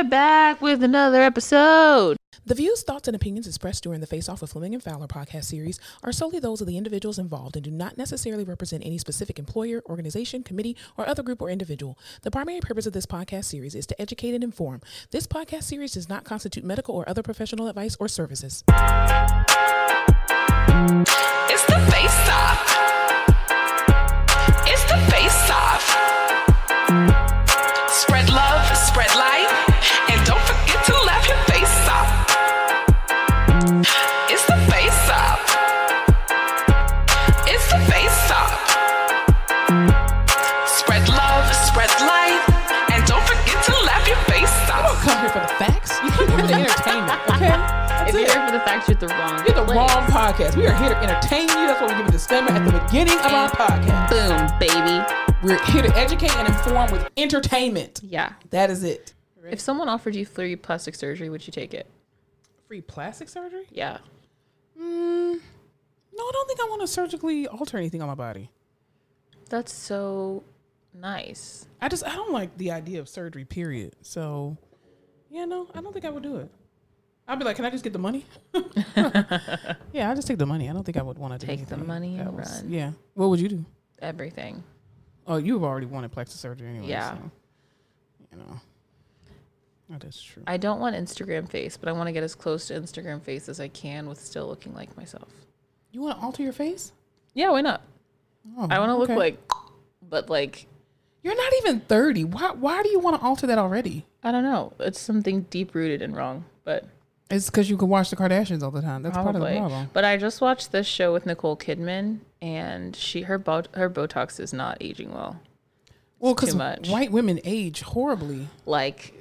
we're back with another episode. The views, thoughts, and opinions expressed during the Face Off with Fleming and Fowler podcast series are solely those of the individuals involved and do not necessarily represent any specific employer, organization, committee, or other group or individual. The primary purpose of this podcast series is to educate and inform. This podcast series does not constitute medical or other professional advice or services. It's the Face Off. It's the Face Off. Spread love, spread light, and don't forget to laugh your face off. It's the Face Off. It's the Face Off. Spread love, spread light, and don't forget to laugh your face You don't off. come here for the facts. You come here for the entertainment, okay? That's If you're it. here for the facts, you're at the wrong You're the place. wrong podcast. We are here to entertain you. That's why we give a disclaimer at the beginning of our podcast. Boom, baby. We're here to educate and inform with entertainment. Yeah. That is it. If someone offered you free plastic surgery, would you take it? Free plastic surgery? Yeah. No, I don't think I want to surgically alter anything on my body. That's so nice. I don't like the idea of surgery, period. So, yeah, no, I don't think I would do it. I'd be like, can I just get the money? Yeah, I just take the money. I don't think I would want to Take the money and run. Yeah. What would you do? Everything. Oh, you've already wanted plastic surgery anyway. Yeah. So, you know, that is true. I don't want Instagram face, but I want to get as close to Instagram face as I can with still looking like myself. You want to alter your face? Yeah, why not? Oh, I want to look okay. like, but like, You're not even 30. Why do you want to alter that already? I don't know. It's something deep rooted and wrong, but It's because you can watch the Kardashians all the time. That's part of the probably. problem. But I just watched this show with Nicole Kidman, and her Botox is not aging well. Well, It's because too much. white women age horribly. Like,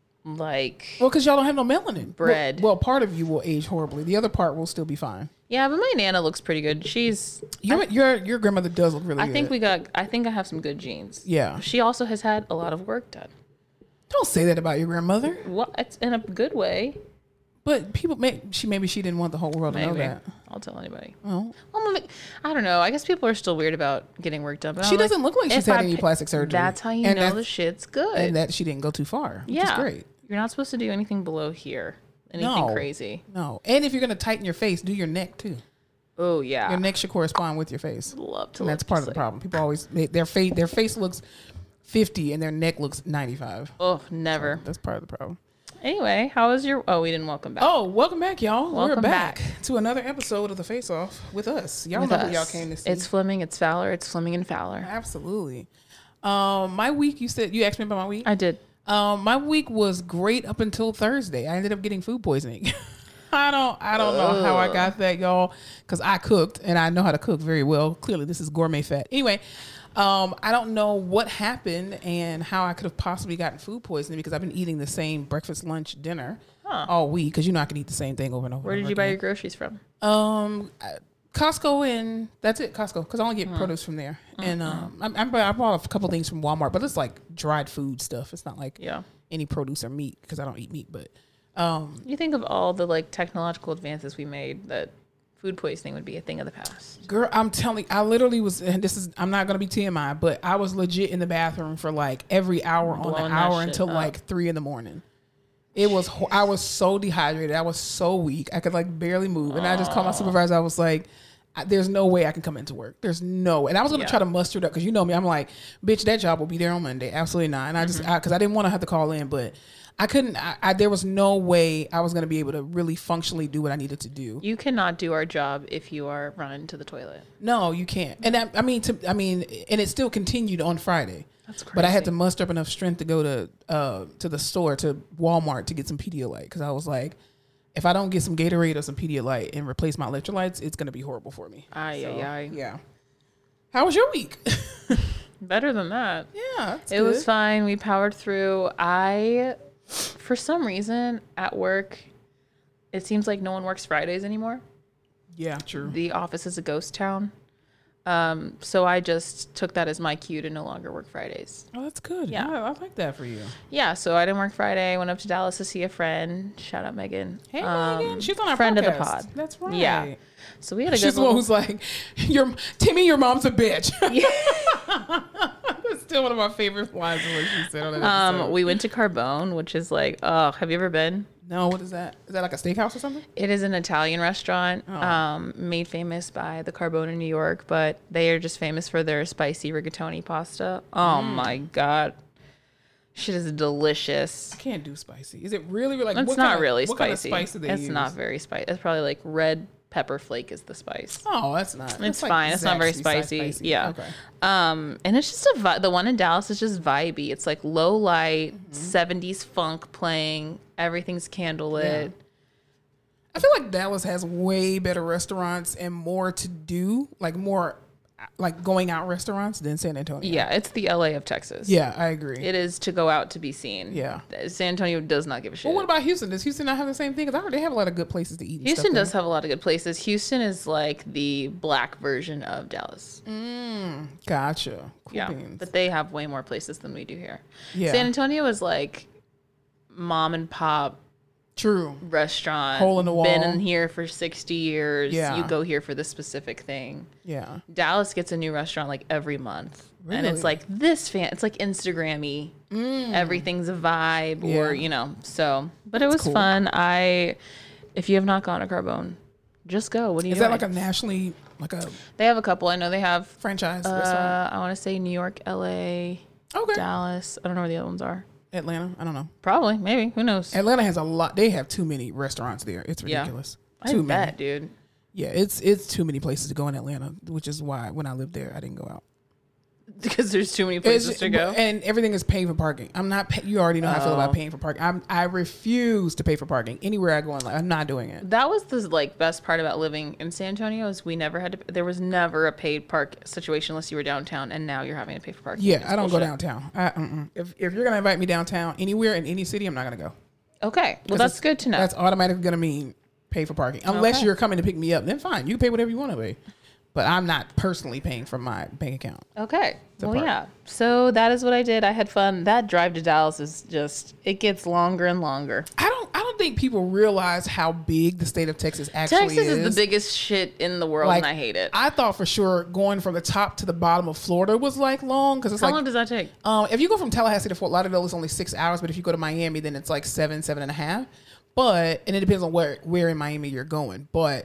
Well, because y'all don't have no melanin. Bread. Well, part of you will age horribly. The other part will still be fine. yeah, but my Nana looks pretty good. She's. Your grandmother does look really I good. think I think I have some good genes. Yeah. She also has had a lot of work done. Don't say that about your grandmother. What? It's in a good way. But maybe she didn't want the whole world to know Maybe. that. I'll tell anybody. Oh. Well, I don't know. I guess people are still weird about getting work done. But She I'm doesn't look like she's if had I any pay- plastic surgery. That's how you And know that's- the shit's good. And that she didn't go too far, which yeah, is great. You're not supposed to do anything below here. Anything No. crazy. No. And if you're going to tighten your face, do your neck too. Oh yeah. Your neck should correspond with your face. Love to. And that's look part of just the problem. People always, their face looks 50 and their neck looks 95. Oh, never. That's part of the problem. Anyway, how was your? Oh, we didn't welcome back. Oh, welcome back, y'all. We're Welcome back to another episode of the Face Off with us. Y'all With know us. who y'all came to see. It's Fleming. It's Fowler. It's Fleming and Fowler. Absolutely. My week, you asked me about my week. I did. My week was great up until Thursday. I ended up getting food poisoning. I don't know how I got that, y'all, because I cooked and I know how to cook very well. Clearly, this is gourmet fat. Anyway, I don't know what happened and how I could have possibly gotten food poisoning because I've been eating the same breakfast, lunch, dinner all week because I can eat the same thing over and over. Where did you buy your groceries from? Costco, and that's it. Costco, because I only get produce from there. And I bought a couple things from Walmart, but it's like dried food stuff. It's not like any produce or meat because I don't eat meat. But You think of all the like technological advances we made that food poisoning would be a thing of the past. girl, I'm telling, I literally was. And I'm not gonna be TMI, but I was legit in the bathroom for like every hour on the Blowing that hour shit until up. like 3 a.m. It was. I was so dehydrated. I was so weak. I could like barely move. And I just called my supervisor. I was like, "There's no way I can come into work. There's no." And I was gonna try to muster it up because you know me. I'm like, "Bitch, that job will be there on Monday." Absolutely not. And I just because I didn't want to have to call in, but I couldn't. There was no way I was gonna be able to really functionally do what I needed to do. You cannot do our job if you are running to the toilet. No, you can't. And I mean, and it still continued on Friday. That's crazy. But I had to muster up enough strength to go to the store, to Walmart, to get some Pedialyte because I was like, if I don't get some Gatorade or some Pedialyte and replace my electrolytes, it's gonna be horrible for me. Yeah. How was your week? Better than that. Yeah, that's It was good. fine. We powered through. For some reason, at work, it seems like no one works Fridays anymore. Yeah, true. The office is a ghost town. So I just took that as my cue to no longer work Fridays. Oh, that's good. Yeah. I like that for you. Yeah, so I didn't work Friday. Went up to Dallas to see a friend. Shout out Megan. Hey, Megan. She's on our friend podcast. of the pod. That's right. Yeah. So we had a She's good the one little... who's like, Timmy, your mom's a bitch. Yeah. That's still one of my favorite lines of what she said on that episode. We went to Carbone, which is like, oh, have you ever been? No, what is that? Is that like a steakhouse or something? It is an Italian restaurant, made famous by the Carbone in New York, but they are just famous for their spicy rigatoni pasta. Oh my God. Shit is delicious. I can't do spicy. Is it really like? It's not really spicy. What kind of spice do they use? It's not very spicy. It's probably like red pepper flake is the spice. Oh, that's not. It's fine. It's not very spicy. Yeah. Okay. And it's just the one in Dallas is just vibey. It's like low light, 70s funk playing. Everything's candlelit. Yeah. I feel like Dallas has way better restaurants and more to do, like more like going out restaurants than San Antonio. Yeah, it's the LA of Texas. Yeah, I agree. It is to go out to be seen. Yeah. San Antonio does not give a shit. Well, what about Houston? Does Houston not have the same thing? Because I heard they have a lot of good places to eat. And Houston stuff does there. have a lot of good places. Houston is like the black version of Dallas. Gotcha. Cool Yeah, beans. but they have way more places than we do here. Yeah. San Antonio is like mom and pop True. restaurant. Hole in the wall. Been in here for 60 years. Yeah. You go here for this specific thing. Yeah. Dallas gets a new restaurant like every month. And it's Really? like it's like Instagram-y. Everything's a vibe or, Yeah. so. But it was cool. fun. If you have not gone to Carbone, just go. What do you Is that like a nationally, like a They have a couple. I know they have, franchise restaurant? I want to say New York, LA, Okay. Dallas. I don't know where the other ones are. Atlanta? I don't know. Probably, maybe. Who knows? Atlanta has a lot. They have too many restaurants there. It's Yeah. ridiculous. I Too bet, many. dude. Yeah, it's too many places to go in Atlanta, which is why when I lived there, I didn't go out. Because there's too many places to go. And everything is paying for parking. I'm not. You already know how I feel about paying for parking. I refuse to pay for parking anywhere I go in life. I'm not doing it. That was the best part about living in San Antonio is we never had to. There was never a paid park situation unless you were downtown, and now you're having to pay for parking. Yeah, It's I don't bullshit. go downtown. If you're gonna invite me downtown anywhere in any city, I'm not gonna go. Okay, well that's good to know. That's automatically gonna mean pay for parking, unless Okay. you're coming to pick me up. Then fine, you can pay whatever you want to pay. But I'm not personally paying from my bank account. Okay. Well, park. yeah. So that is what I did. I had fun. That drive to Dallas is it gets longer and longer. I don't think people realize how big the state of Texas actually Texas is the biggest shit in the world, and I hate it. I thought for sure going from the top to the bottom of Florida was like long because it's How like long does that take? if you go from Tallahassee to Fort Lauderdale, it's only 6 hours. But if you go to Miami, then it's like 7.5. And it depends on where in Miami you're going. But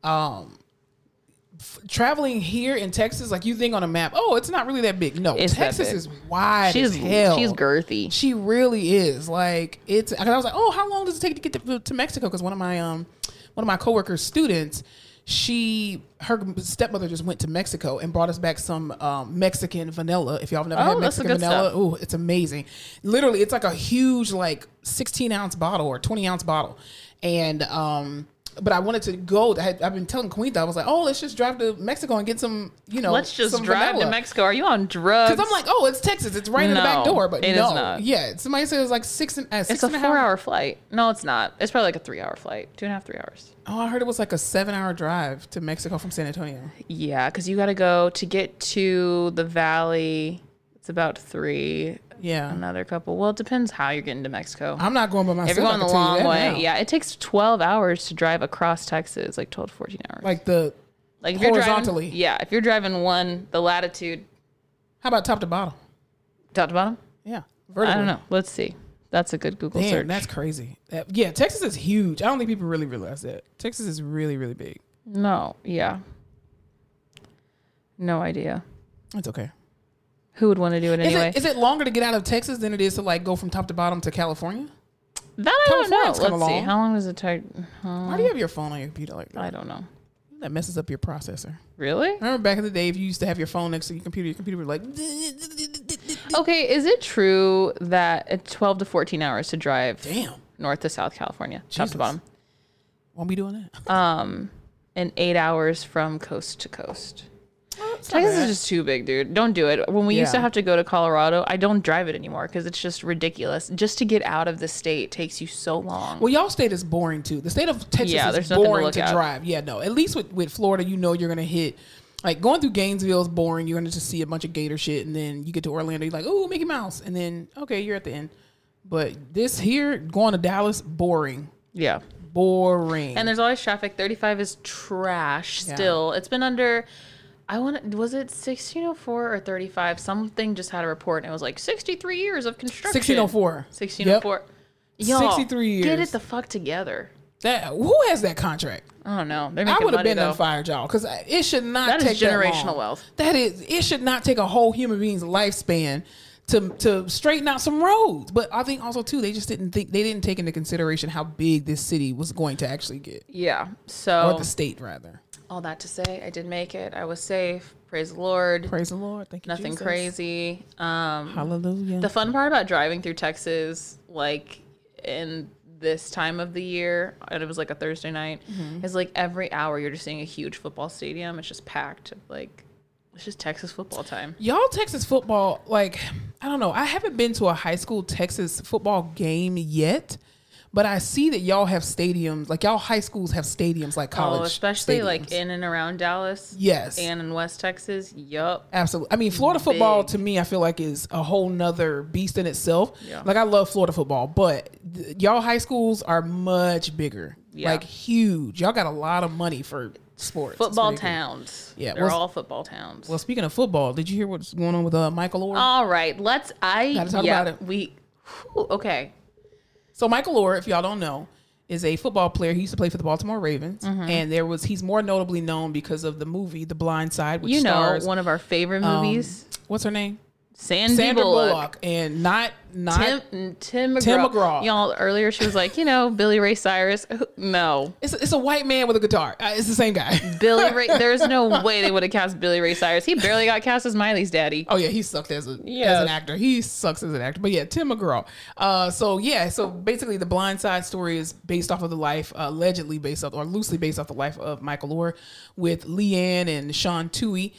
traveling here in Texas, like you think on a map, oh, it's not really that big. No, It's that Texas big. is wide She's as hell. she's girthy. She really is. Like it's. I was like, oh, how long does it take to get to Mexico? Because one of my coworkers' students, her stepmother just went to Mexico and brought us back some Mexican vanilla. If y'all have never had that's the Mexican good vanilla, stuff. ooh, it's amazing. Literally, it's like a huge 16-ounce bottle or 20-ounce bottle, and but I wanted to go. I've been telling Queen that I was like, oh, let's just drive to Mexico and get some, Let's just some drive vanilla. to Mexico. Are you on drugs? Because I'm like, oh, it's Texas. It's right in the back No, door. But it no. is not. Yeah. Somebody said it was like six it's and a a half. 4-hour flight. No, it's not. It's probably like a 3-hour flight. 2.5, 3 hours. Oh, I heard it was like a 7-hour drive to Mexico from San Antonio. Yeah, because you got to go to get to the valley. It's about 3. Yeah. Another couple. Well, it depends how you're getting to Mexico. I'm not going by myself. If you're going I the can tell you long that way, now. yeah, it takes 12 hours to drive across Texas, like 12 to 14 hours. Like if you're horizontally. driving, yeah, if you're driving the latitude, how about top to bottom? top to bottom. Yeah. I don't know. Let's see. That's a good Google Damn, search. that's crazy. Yeah, Texas is huge. I don't think people really realize that. Texas is really, really big. No, yeah, no idea. It's okay. Who would want to do it anyway? Is it longer to get out of Texas than it is to go from top to bottom to California? That I don't know. California's Let's kinda see. long. How long does it take? Why do you have your phone on your computer like that? I don't know. That messes up your processor. Really? Remember back in the day, if you used to have your phone next to your computer would like. Okay, is it true that it's 12 to 14 hours to drive Damn. north to South California, top Jesus. to bottom, Won't be doing that. and 8 hours from coast to coast? It's not Texas bad. is just too big, dude. Don't do it. When we used to Yeah. have to go to Colorado, I don't drive it anymore because it's just ridiculous. Just to get out of the state takes you so long. Well, y'all state is boring too. The state of Texas Yeah, is there's nothing to boring look to at. drive. Yeah, no. At least with Florida, you're going to hit. Like going through Gainesville is boring. You're going to just see a bunch of gator shit, and then you get to Orlando, you're like, oh, Mickey Mouse, and then okay, you're at the end. But this here, going to Dallas, boring, Yeah. boring. And there's always traffic. 35 is trash Yeah. still. It's been under Was it 1604 or 35? Something just had a report and it was like 63 years of construction. 1604. 1604. Y'all, 63 years. get it the fuck together. Who has that contract? I don't know. They're I making would have money, been though. and fired y'all because it should not That take is that generational long. wealth. It should not take a whole human being's lifespan to straighten out some roads. But I think also too, they didn't take into consideration how big this city was going to actually get, Yeah. So or the state rather. all that to say, I did make it. I was safe. Praise the Lord. Praise the Lord. Thank you. Nothing Jesus. crazy. Hallelujah. The fun part about driving through Texas, like in this time of the year, and it was like a Thursday night, is like every hour you're just seeing a huge football stadium. It's just packed. Like, it's just Texas football time. Y'all Texas football, like, I don't know. I haven't been to a high school Texas football game yet, but I see that y'all have stadiums, like y'all high schools have stadiums like college. Oh, especially stadiums. like in and around Dallas. Yes. And in West Texas. Yup. Absolutely. I mean, Florida football Big. to me, I feel like is a whole nother beast in itself. Yeah. Like I love Florida football, but y'all high schools are much bigger, Yeah. like huge. Y'all got a lot of money for sports. It's Football pretty cool. towns. Yeah, They're well, all football towns. Well, speaking of football, did you hear what's going on with Michael Orr? All right. Gotta talk about it. Okay. So Michael Orr, if y'all don't know, is a football player. He used to play for the Baltimore Ravens, and he's more notably known because of the movie The Blind Side, which stars one of our favorite movies. What's her name? Sandra Bullock. And not Tim McGraw. Tim McGraw. Y'all, earlier she was like, Billy Ray Cyrus. No. It's a white man with a guitar. It's the same guy. Billy Ray. There's no way they would have cast Billy Ray Cyrus. He barely got cast as Miley's daddy. Oh yeah, he sucked as an actor. He sucks as an actor. But yeah, Tim McGraw. So basically the Blind Side story is based off of the life, loosely based off the life of Michael Orr, with Leanne and Sean Toohey,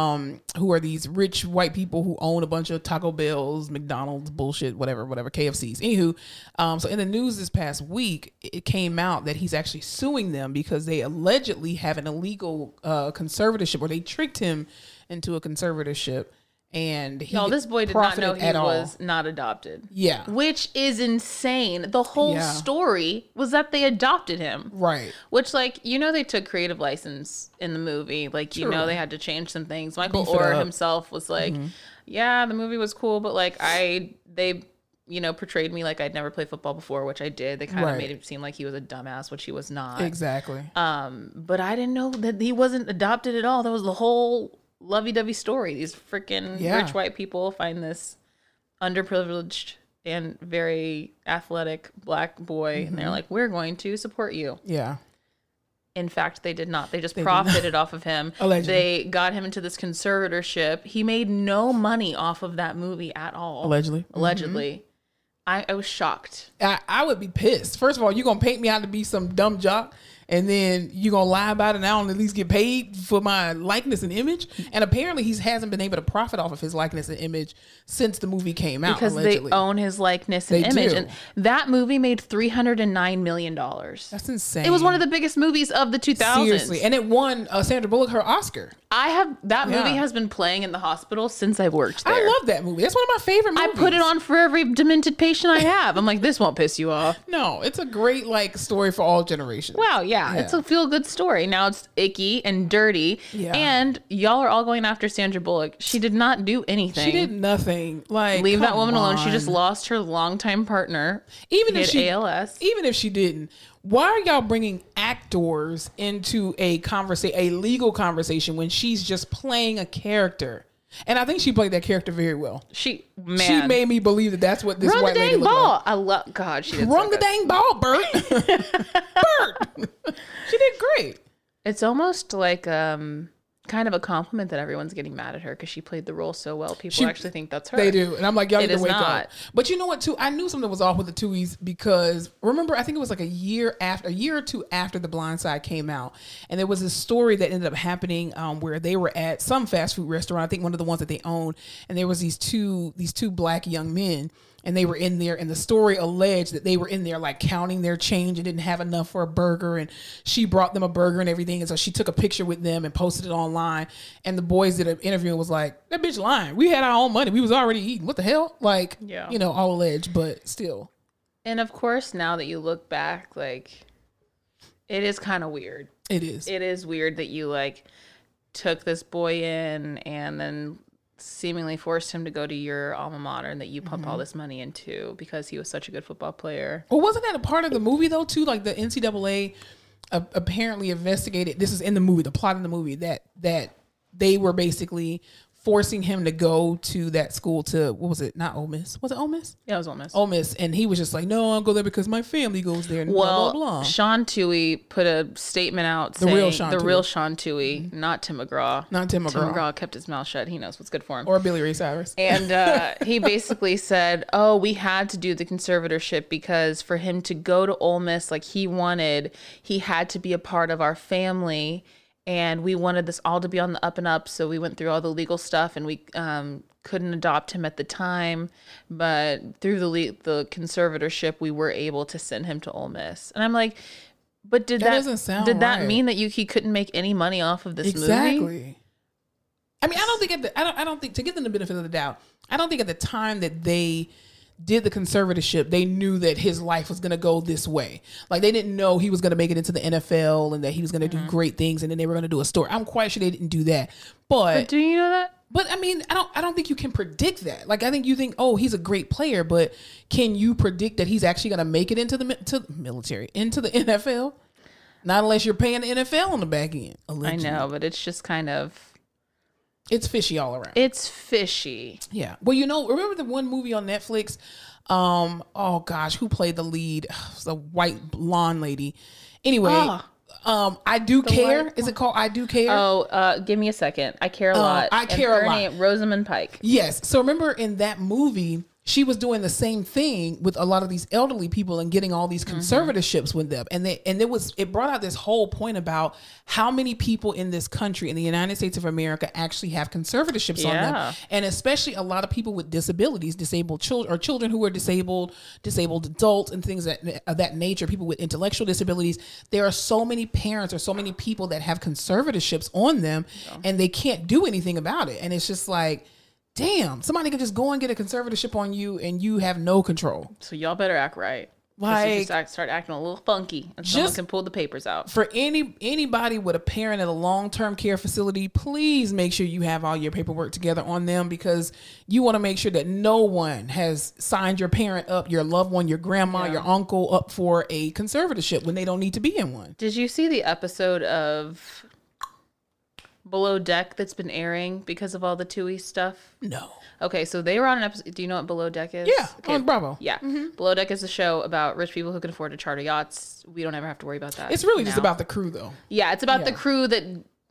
who are these rich white people who own a bunch of Taco Bells, McDonald's, bullshit, whatever, KFCs. Anywho, so in the news this past week, it came out that he's actually suing them because they allegedly have an illegal conservatorship, or they tricked him into a conservatorship. And This boy did not know he was not adopted. Yeah. Which is insane. The whole story was that they adopted him. Right. Which, they took creative license in the movie. They had to change some things. Michael Beef it Orr up. himself was like, yeah, the movie was cool, but they portrayed me like I'd never played football before, which I did. They kind of made him seem like he was a dumbass, which he was not. Exactly. But I didn't know that he wasn't adopted at all. That was the whole lovey-dovey story. These freaking rich white people find this underprivileged and very athletic black boy, and they're like, we're going to support you. Yeah. In fact, they did not. They just profited off of him. Allegedly. They got him into this conservatorship. He made no money off of that movie at all. Allegedly. I was shocked. I would be pissed. First of all, you're going to paint me out to be some dumb jock, and then you're going to lie about it, and I don't at least get paid for my likeness and image. And apparently he hasn't been able to profit off of his likeness and image since the movie came out. Because allegedly. they own his likeness and They image. do. And that movie made $309 million. That's insane. It was one of the biggest movies of the 2000s. Seriously. And it won Sandra Bullock her Oscar. That movie has been playing in the hospital since I've worked there. I love that movie. That's one of my favorite movies. I put it on for every demented patient I have. I'm like, this won't piss you off. No, it's a great story for all generations. Wow, yeah. It's a feel-good story. Now it's icky and dirty. Yeah. And y'all are all going after Sandra Bullock. She did not do anything. She did nothing. Leave that woman alone. She on. just lost her longtime partner. Even He if had she ALS. Even if she didn't, why are y'all bringing actors into a legal conversation when she's just playing a character? And I think she played that character very well. She made me believe that that's what this run white the lady dang looked ball. like. I love God. She did Run so the good. dang ball, Bert. Bert. She did great. It's almost like kind of a compliment that everyone's getting mad at her because she played the role so well. People actually think that's her. They do. And I'm like, y'all need It to is wake not. up. But you know what, too? I knew something was off with the Tuohys because, remember, I think it was like a year or two after The Blind Side came out. And there was this story that ended up happening where they were at some fast food restaurant, I think one of the ones that they owned. And there was these two black young men. And they were in there, and the story alleged that they were in there counting their change and didn't have enough for a burger. And she brought them a burger and everything. And so she took a picture with them and posted it online. And the boys did an interview and was like, that bitch lying. We had our own money. We was already eating. What the hell? All alleged, but still. And of course, now that you look back, it is kind of weird. It is. It is weird that you took this boy in and then seemingly forced him to go to your alma mater and that you pump all this money into because he was such a good football player. Well, wasn't that a part of the movie though too? Like the NCAA apparently investigated. This is in the movie, the plot in the movie, that they were basically forcing him to go to that school to, what was it? Not Ole Miss. Was it Ole Miss? Yeah, it was Ole Miss. Ole Miss. And he was just like, no, I'll go there because my family goes there. And well, blah, blah, blah. Sean Tuohy put a statement out saying real Sean Tuohy, not Tim McGraw. Not Tim McGraw. Tim McGraw kept his mouth shut. He knows what's good for him. Or Billy Ray Cyrus. And he basically said, oh, we had to do the conservatorship because for him to go to Ole Miss like he wanted, he had to be a part of our family. And we wanted this all to be on the up and up. So we went through all the legal stuff and we couldn't adopt him at the time. But through the conservatorship, we were able to send him to Ole Miss. And I'm like, but did that mean that he couldn't make any money off of this movie? Exactly. I mean, I don't think to give them the benefit of the doubt, I don't think at the time that they did the conservatorship, they knew that his life was going to go this way. Like they didn't know he was going to make it into the NFL and that he was going to do great things and then they were going to do a story. I'm quite sure they didn't do that. But do you know that? But I mean, I don't think you can predict that. Like I think you think, oh, he's a great player, but can you predict that he's actually going to make it into the military, into the NFL? Not unless you're paying the NFL on the back end. Allegedly. I know, but it's just kind of, it's fishy all around. It's fishy. Yeah. Well, remember the one movie on Netflix? Oh gosh, who played the lead? It was a white blonde lady. Anyway, I Do Care. Is it called I Do Care? Oh, give me a second. I Care a Lot. I Care a Lot. Rosamund Pike. Yes. So remember in that movie, she was doing the same thing with a lot of these elderly people and getting all these conservatorships with them. And it brought out this whole point about how many people in this country, in the United States of America, actually have conservatorships on them. And especially a lot of people with disabilities, disabled children or children who are disabled adults and things of that nature, people with intellectual disabilities. There are so many parents or so many people that have conservatorships on them and they can't do anything about it. And it's just like, damn, somebody could just go and get a conservatorship on you and you have no control. So y'all better act right. Like, just start acting a little funky and someone can pull the papers out. For anybody with a parent at a long-term care facility, please make sure you have all your paperwork together on them because you want to make sure that no one has signed your parent up, your loved one, your grandma, your uncle up for a conservatorship when they don't need to be in one. Did you see the episode of Below Deck that's been airing because of all the Tuohy stuff? No. Okay, so they were on an episode. Do you know what Below Deck is? Yeah, okay. On Bravo. Yeah. Below Deck is a show about rich people who can afford to charter yachts. We don't ever have to worry about that. It's really just about the crew, though. Yeah, it's about the crew that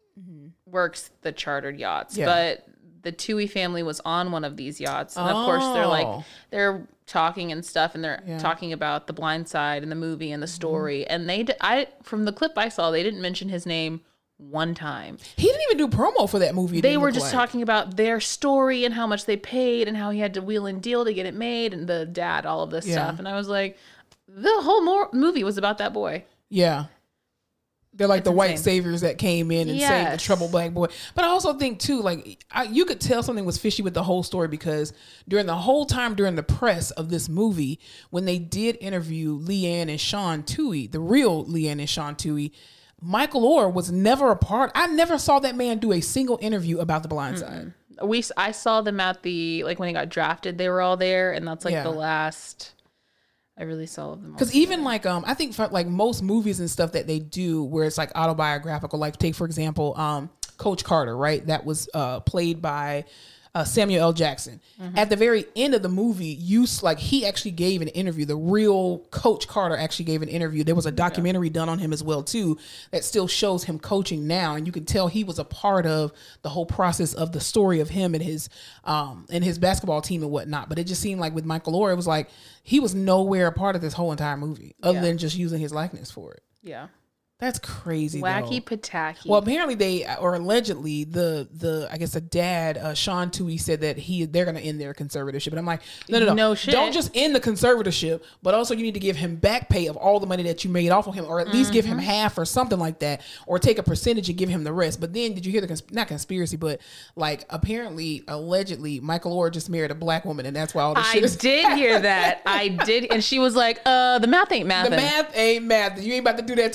works the chartered yachts. Yeah. But the Tuohy family was on one of these yachts. And of course, they're talking and stuff, and they're talking about The Blind Side and the movie and the story. And from the clip I saw, they didn't mention his name one time. He didn't even do promo for that movie. They were just talking about their story and how much they paid and how he had to wheel and deal to get it made and the dad, all of this stuff. And I was like, the whole movie was about that boy. Yeah. They're like the white saviors that came in and saved the troubled black boy. But I also think too, like you could tell something was fishy with the whole story because during the press of this movie, when they did interview Leanne and Sean Tuohy, the real Leanne and Sean Tuohy, Michael Oher was never a part. I never saw that man do a single interview about The Blind Side. I saw them at when he got drafted. They were all there, and that's the last I really saw of them. Because even I think for most movies and stuff that they do, where it's autobiographical, take for example, Coach Carter, right? That was played by Samuel L. Jackson. At the very end of the movie, he actually gave an interview. The real Coach Carter actually gave an interview. There was a documentary done on him as well too that still shows him coaching now, and you can tell he was a part of the whole process of the story of him and his basketball team and whatnot. But it just seemed like with Michael Oher, it was like he was nowhere a part of this whole entire movie other than just using his likeness for it. Yeah. That's crazy. Wacky pataki. Well, apparently allegedly the dad, Sean Tuohy, said that they're going to end their conservatorship. And I'm like, no shit. Don't just end the conservatorship, but also you need to give him back pay of all the money that you made off of him, or at least give him half or something like that, or take a percentage and give him the rest. But then did you hear not conspiracy, but apparently, allegedly, Michael Oher just married a black woman, and that's why all this shit is. I did hear that. I did, and she was like, the math ain't math. The math ain't math. You ain't about to do that to my man.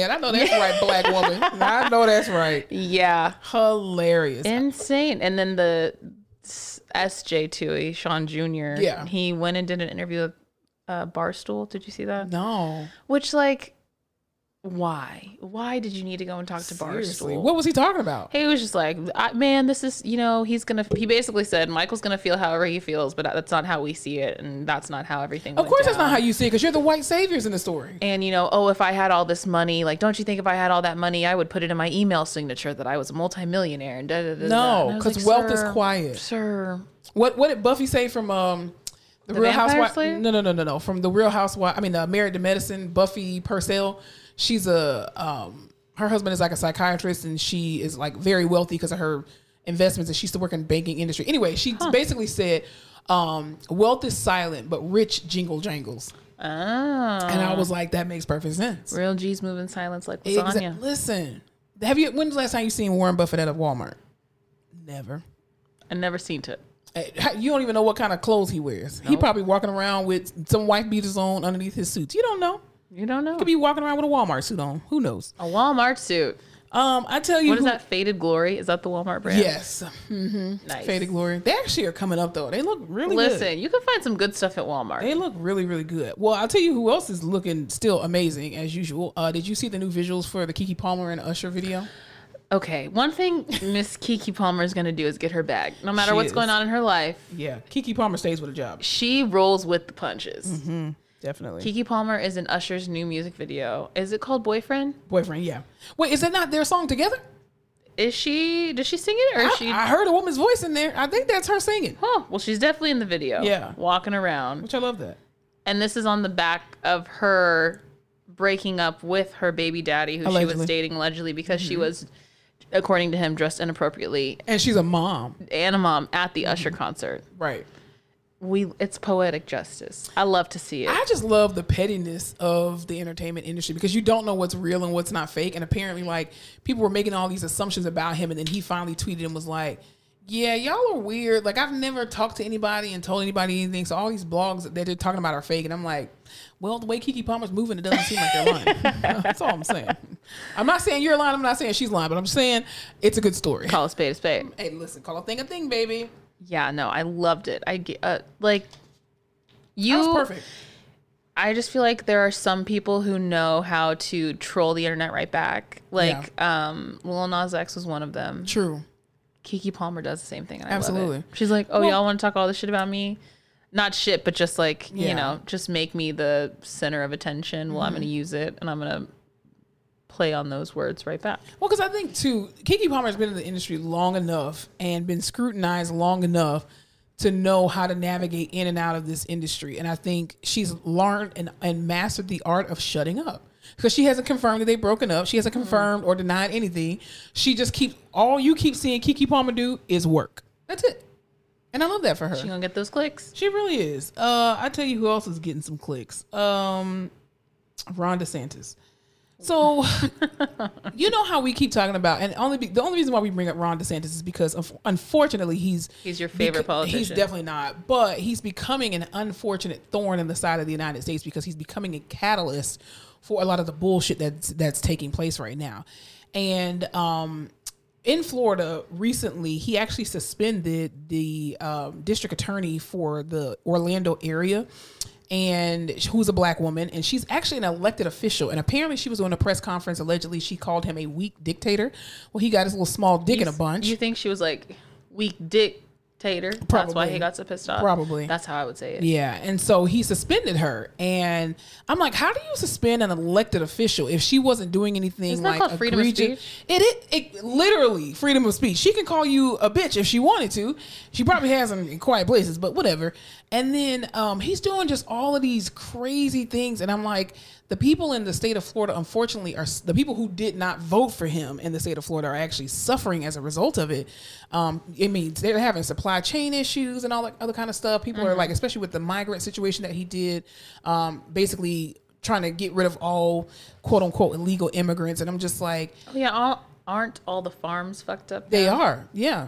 man. I know that's right, black woman. I know that's right. Yeah. Hilarious. Insane. And then the SJ Tui, Sean Jr. Yeah. He went and did an interview with Barstool. Did you see that? No. Which, like, why? Why did you need to go and talk to Seriously. Barstool? What was he talking about? He was just like, man, this is, he basically said Michael's going to feel however he feels, but that's not how we see it. And that's not how everything Of course, that's not how you see it, because you're the white saviors in the story. And, if I had all this money, like, don't you think if I had all that money, I would put it in my email signature that I was a multimillionaire and No, because wealth is quiet. Sir. What did Buffy say from the Real Housewives? No. From the Real Housewives. I mean, Married to Medicine. Buffy Purcell. She's her husband is like a psychiatrist, and she is like very wealthy because of her investments, and she used to work in the banking industry. Anyway, she basically said, wealth is silent, but rich jingle jangles. Oh. And I was like, that makes perfect sense. Real G's move in silence like lasagna. Listen, when's the last time you seen Warren Buffett at a Walmart? Never. I never seen it. You don't even know what kind of clothes he wears. Nope. He probably walking around with some wife beaters on underneath his suits. You don't know. You don't know. He could be walking around with a Walmart suit on. Who knows? A Walmart suit. I tell you. What is that? Faded Glory? Is that the Walmart brand? Yes. Mm-hmm. Nice. Faded Glory. They actually are coming up though. They look really good. Listen, you can find some good stuff at Walmart. They look really, really good. Well, I'll tell you who else is looking still amazing as usual. Did you see the new visuals for the Keke Palmer and Usher video? Okay, one thing Miss Keke Palmer is going to do is get her bag. No matter what's going on in her life. Yeah, Keke Palmer stays with a job. She rolls with the punches. Mm-hmm. Definitely. Keke Palmer is in Usher's new music video. Is it called Boyfriend? Boyfriend, yeah. Wait, is that not their song together? Does she sing it? Or I heard a woman's voice in there. I think that's her singing. Oh, well, she's definitely in the video. Yeah. Walking around. Which I love that. And this is on the back of her breaking up with her baby daddy, who she was dating allegedly because she was, according to him, dressed inappropriately. And she's a mom. And a mom at the Usher concert. Right. It's poetic justice. I love to see it. I just love the pettiness of the entertainment industry because you don't know what's real and what's not fake. And apparently, like, people were making all these assumptions about him, and then he finally tweeted and was like, yeah, y'all are weird. Like, I've never talked to anybody and told anybody anything. So all these blogs that they're talking about are fake. And I'm like, well, the way Keke Palmer's moving, it doesn't seem like they're lying. That's all I'm saying. I'm not saying you're lying. I'm not saying she's lying. But I'm saying it's a good story. Call a spade a spade. Hey, listen, call a thing, baby. Yeah, no, I loved it. That was perfect. I just feel like there are some people who know how to troll the internet right back. Like, Lil Nas X was one of them. True. Keke Palmer does the same thing. And Absolutely. I love it. She's like, y'all want to talk all this shit about me? Not shit, but just like, just make me the center of attention. Well, I'm going to use it, and I'm going to play on those words right back. Well, because I think too, Keke Palmer has been in the industry long enough and been scrutinized long enough to know how to navigate in and out of this industry. And I think she's learned and mastered the art of shutting up, because she hasn't confirmed that they've broken up. She hasn't confirmed or denied anything. She just all you keep seeing Keke Palmer do is work. That's it. And I love that for her. She gonna get those clicks. She really is. I tell you who else is getting some clicks. Ron DeSantis. So, you know how we keep talking about, and the only reason why we bring up Ron DeSantis is because, unfortunately, he's your favorite politician. He's definitely not, but he's becoming an unfortunate thorn in the side of the United States because he's becoming a catalyst for a lot of the bullshit that's taking place right now. And in Florida recently, he actually suspended the district attorney for the Orlando area, and who's a black woman, and she's actually an elected official. And apparently she was doing a press conference. Allegedly, she called him a weak dictator. Well, he got his little small dick in a bunch. You think she was like, weak dictator? Probably. That's why he got so pissed off? Probably. That's how I would say it. Yeah, and so he suspended her. And I'm like, how do you suspend an elected official if she wasn't doing anything? Isn't that like called freedom of speech? It literally freedom of speech. She can call you a bitch if she wanted to. She probably has in quiet places, but whatever. And then he's doing just all of these crazy things, and I'm like, the people in the state of Florida, unfortunately, are the people who did not vote for him in the state of Florida are actually suffering as a result of it. It means they're having supply chain issues and all that other kind of stuff. People are like, especially with the migrant situation that he did, basically trying to get rid of all quote unquote illegal immigrants. And I'm just like, oh yeah, aren't all the farms fucked up now? They are, yeah.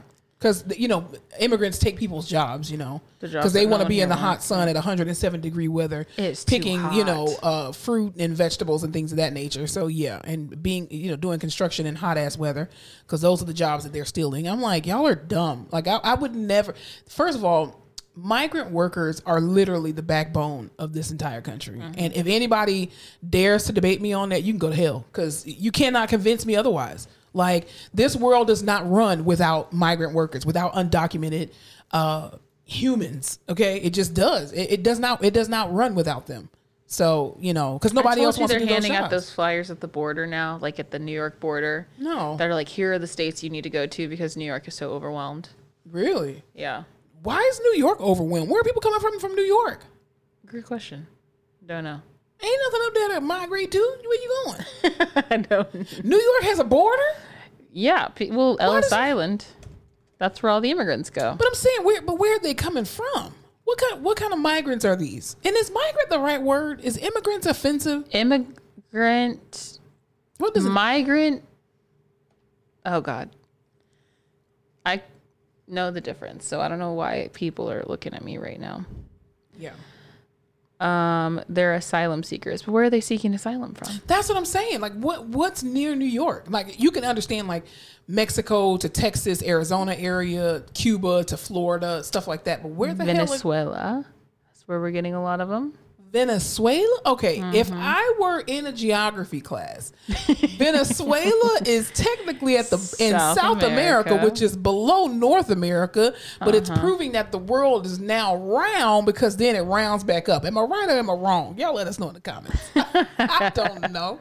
because immigrants take people's jobs, because The they jobs that want no to be one in the here hot wants. sun at 107-degree weather, It's too picking hot. fruit and vegetables and things of that nature. So yeah, and being doing construction in hot ass weather, because those are the jobs that they're stealing. I'm like, y'all are dumb. Like I would never. First of all, migrant workers are literally the backbone of this entire country. Mm-hmm. And if anybody dares to debate me on that, you can go to hell, because you cannot convince me otherwise. Like, this world does not run without migrant workers, without undocumented humans. Okay, it just does. It does not run without them. So because nobody else wants to do they're those handing out jobs. those flyers at the border now, like at the New York border. No, That are like, here are the states you need to go to because New York is so overwhelmed. really. Yeah. Why is New York overwhelmed? Where are people coming from New York? Great question. Don't know. Ain't nothing up there to migrate to. Where you going? I don't. New York has a border. Yeah. Well, Ellis does it- Island. That's where all the immigrants go. But I'm saying, where are they coming from? What kind of migrants are these? And is migrant the right word? Is immigrants offensive? Immigrant. What does it? Migrant. Oh God. I know the difference, so I don't know why people are looking at me right now. Yeah. They're asylum seekers, but where are they seeking asylum from? That's what I'm saying. Like, what's near New York? Like, you can understand like Mexico to Texas, Arizona area, Cuba to Florida, stuff like that. But where the hell is Venezuela. That's where we're getting a lot of them. Venezuela? Okay, if Mm-hmm. I were in a geography class, Venezuela is technically in South America, America. which is below North America, but it's Uh-huh. proving that the world is now round, because then it rounds back up. Am I right or am I wrong? Y'all let us know in the comments. I don't know,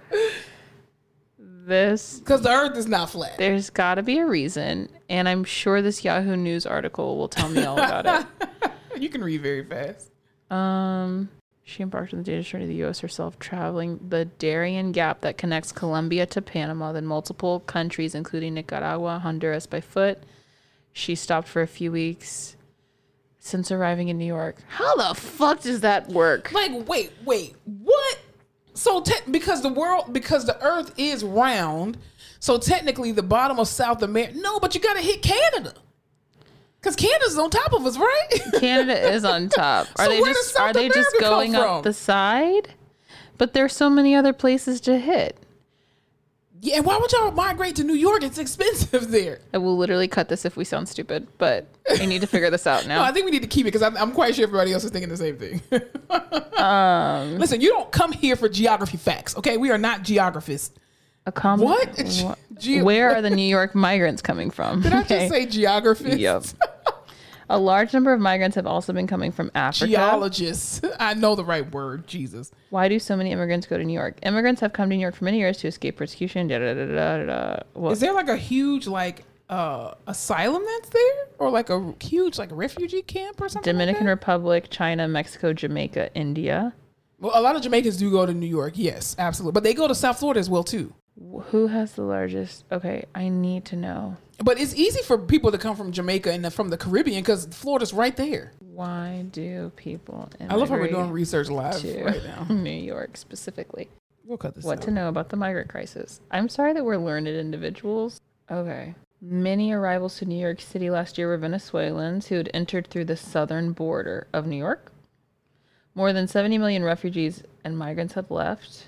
because the Earth is not flat. There's got to be a reason, and I'm sure this Yahoo News article will tell me all about You can read very fast. it. She embarked on the data journey of the U.S. herself, traveling the Darien Gap that connects Colombia to Panama, then multiple countries, including Nicaragua, Honduras, by foot. She stopped for a few weeks since arriving in New York. How the fuck does that work? Like, wait, what? So, because the Earth is round, so technically the bottom of South America. No, but you got to hit Canada, because Canada's on top of us, right? Canada is on top. Are So they where just does South are they just America come going from? up the side? But there's so many other places to hit. Yeah, why would y'all migrate to New York? It's expensive there. I will literally cut this if we sound stupid, but I need to figure this out No, I now. think we need to keep it, because I'm quite sure everybody else is thinking the same thing. Listen, you don't come here for geography facts, okay? We are not geographists. What? Where are the New York migrants coming from? Did I just say geographists? Yep. A large number of migrants have also been coming from Africa. Geologists. I know the right word. Jesus. Why do so many immigrants go to New York? Immigrants have come to New York for many years to escape persecution. Well, Is there like a huge asylum that's there, or like a huge refugee camp or something? Dominican like Republic, China, Mexico, Jamaica, India. that? Well, a lot of Jamaicans do go to New York. Yes, absolutely, but they go to South Florida as well too. Who has the largest? Okay, I need to know. But it's easy for people to come from Jamaica and from the Caribbean, because Florida's right there. Why do people I love how we're immigrate doing research live to right now. New York specifically? We'll cut this What out. to know about the migrant crisis. I'm sorry that we're learned individuals. Okay. Many arrivals to New York City last year were Venezuelans who had entered through the southern border of New York. More than 70 million refugees and migrants have left.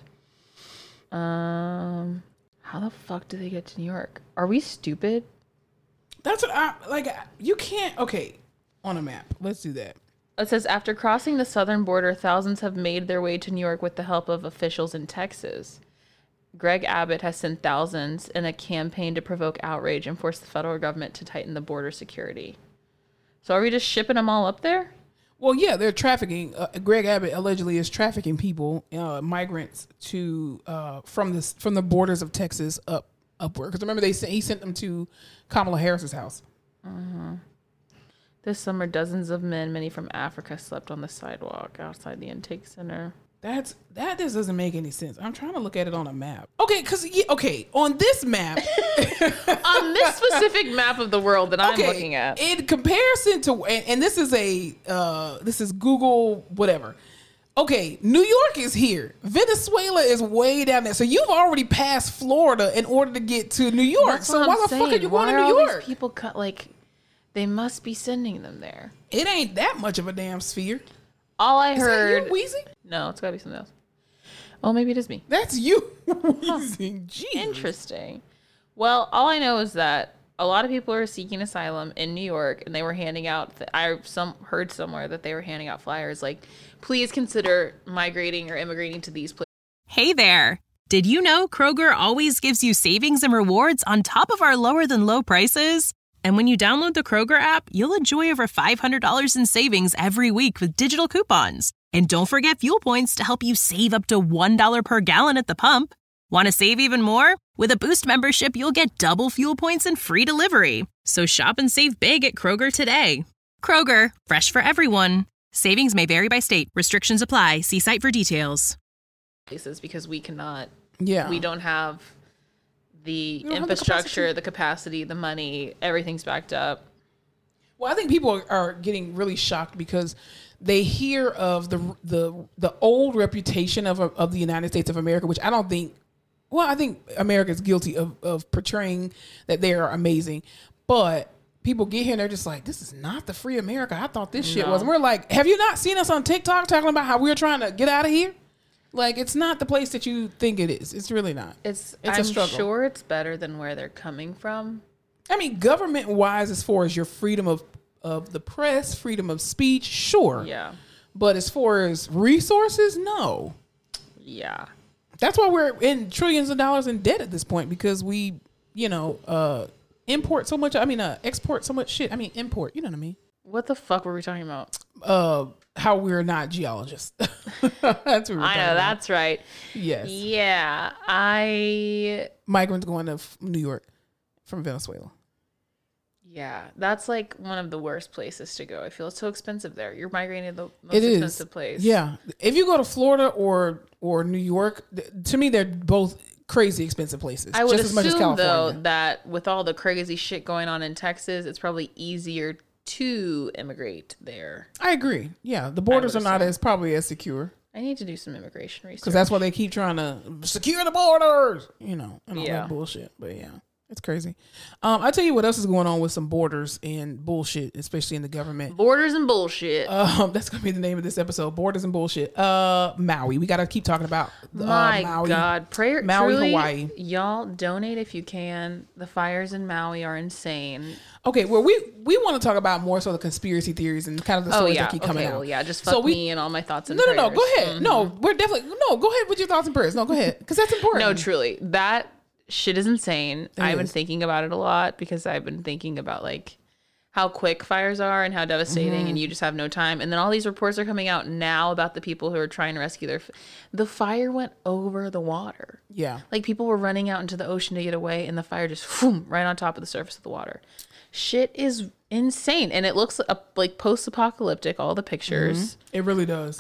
How the fuck do they get to New York? Are we stupid? That's what I like. You can't. Okay, on a map. Let's do that. It says, after crossing the southern border, thousands have made their way to New York with the help of officials in Texas. Greg Abbott has sent thousands in a campaign to provoke outrage and force the federal government to tighten the border security. So are we just shipping them all up there? Well, yeah, they're trafficking. Greg Abbott allegedly is trafficking people, migrants, to from the borders of Texas upward. Because remember, he sent them to Kamala Harris's house. This summer, dozens of men, many from Africa, slept on the sidewalk outside the intake center. That just doesn't make any sense. I'm trying to look at it on a map. Okay, on this map, On this specific map of the world that I'm looking at. in comparison to, and this is Google whatever. Okay, New York is here. Venezuela is way down there. So you've already passed Florida in order to get to New York. That's So what why I'm the fuck are saying. you Why going to are New all York? these people cut like They must be sending them there. It ain't that much of a damn sphere. All I Is heard. that you wheezing? No, it's gotta be something else. Oh, maybe it is me. That's you wheezing. Jesus. Interesting. Well, all I know is that a lot of people are seeking asylum in New York, and they were handing out. I heard somewhere that they were handing out flyers like, "Please consider migrating or immigrating to these places." Hey there. Did you know Kroger always gives you savings and rewards on top of our lower than low prices? And when you download the Kroger app, you'll enjoy over $500 in savings every week with digital coupons. And don't forget fuel points to help you save up to $1 per gallon at the pump. Want to save even more? With a Boost membership, you'll get double fuel points and free delivery. So shop and save big at Kroger today. Kroger, fresh for everyone. Savings may vary by state. Restrictions apply. See site for details. Places because we cannot. Yeah. We don't have the don't have the infrastructure, the capacity, the money. Everything's backed up. Well, I think people are getting really shocked because they hear of the old reputation of the United States of America, which I don't think. Well, I think America is guilty of portraying that they are amazing, but people get here and they're just like, "This is not the free America I thought this shit was." And we're like, "Have you not seen us on TikTok talking about how we're trying to get out of here?" Like, it's not the place that you think it is. It's really not. It's a struggle. I'm sure it's better than where they're coming from. I mean, government-wise, as far as your freedom of the press, freedom of speech, sure. Yeah. But as far as resources, no. Yeah. That's why we're in trillions of dollars in debt at this point, because we, import so much. I mean, export so much shit. I mean, import. You know what I mean? What the fuck were we talking about? How we're not geologists. That's what we're talking about. That's right. Yes. Yeah. Migrants going to New York from Venezuela. Yeah, that's like one of the worst places to go. I feel it's so expensive there. You're migrating to the most It expensive is. place. Yeah. If you go to Florida or New York, to me, they're both crazy expensive places. I would just as much as assume, though, California. that with all the crazy shit going on in Texas, it's probably easier to immigrate there. I agree. Yeah, the borders are not probably as secure. I need to do some immigration research. Because that's why they keep trying to secure the borders, and all Yeah. that bullshit. But yeah, it's crazy. I'll tell you what else is going on with some borders and bullshit, especially in the government. Borders and bullshit. That's going to be the name of this episode, Borders and Bullshit. Maui. We got to keep talking about My Maui. God. Maui, truly, Hawaii. Y'all donate if you can. The fires in Maui are insane. Okay, well, we want to talk about more so the conspiracy theories and kind of the stories that keep coming out. Well, yeah, just fuck me and all my thoughts and prayers. No, go ahead. No, we're definitely, go ahead with your thoughts and prayers. No, go ahead, because that's important. No, truly. That shit is insane. I've been is. thinking about it a lot because I've been thinking about like how quick fires are and how devastating and you just have no time. And then all these reports are coming out now about the people who are trying to rescue the fire went over the water. Yeah. Like people were running out into the ocean to get away and the fire just right on top of the surface of the water. Shit is insane. And it looks like post-apocalyptic, all the pictures. It really does.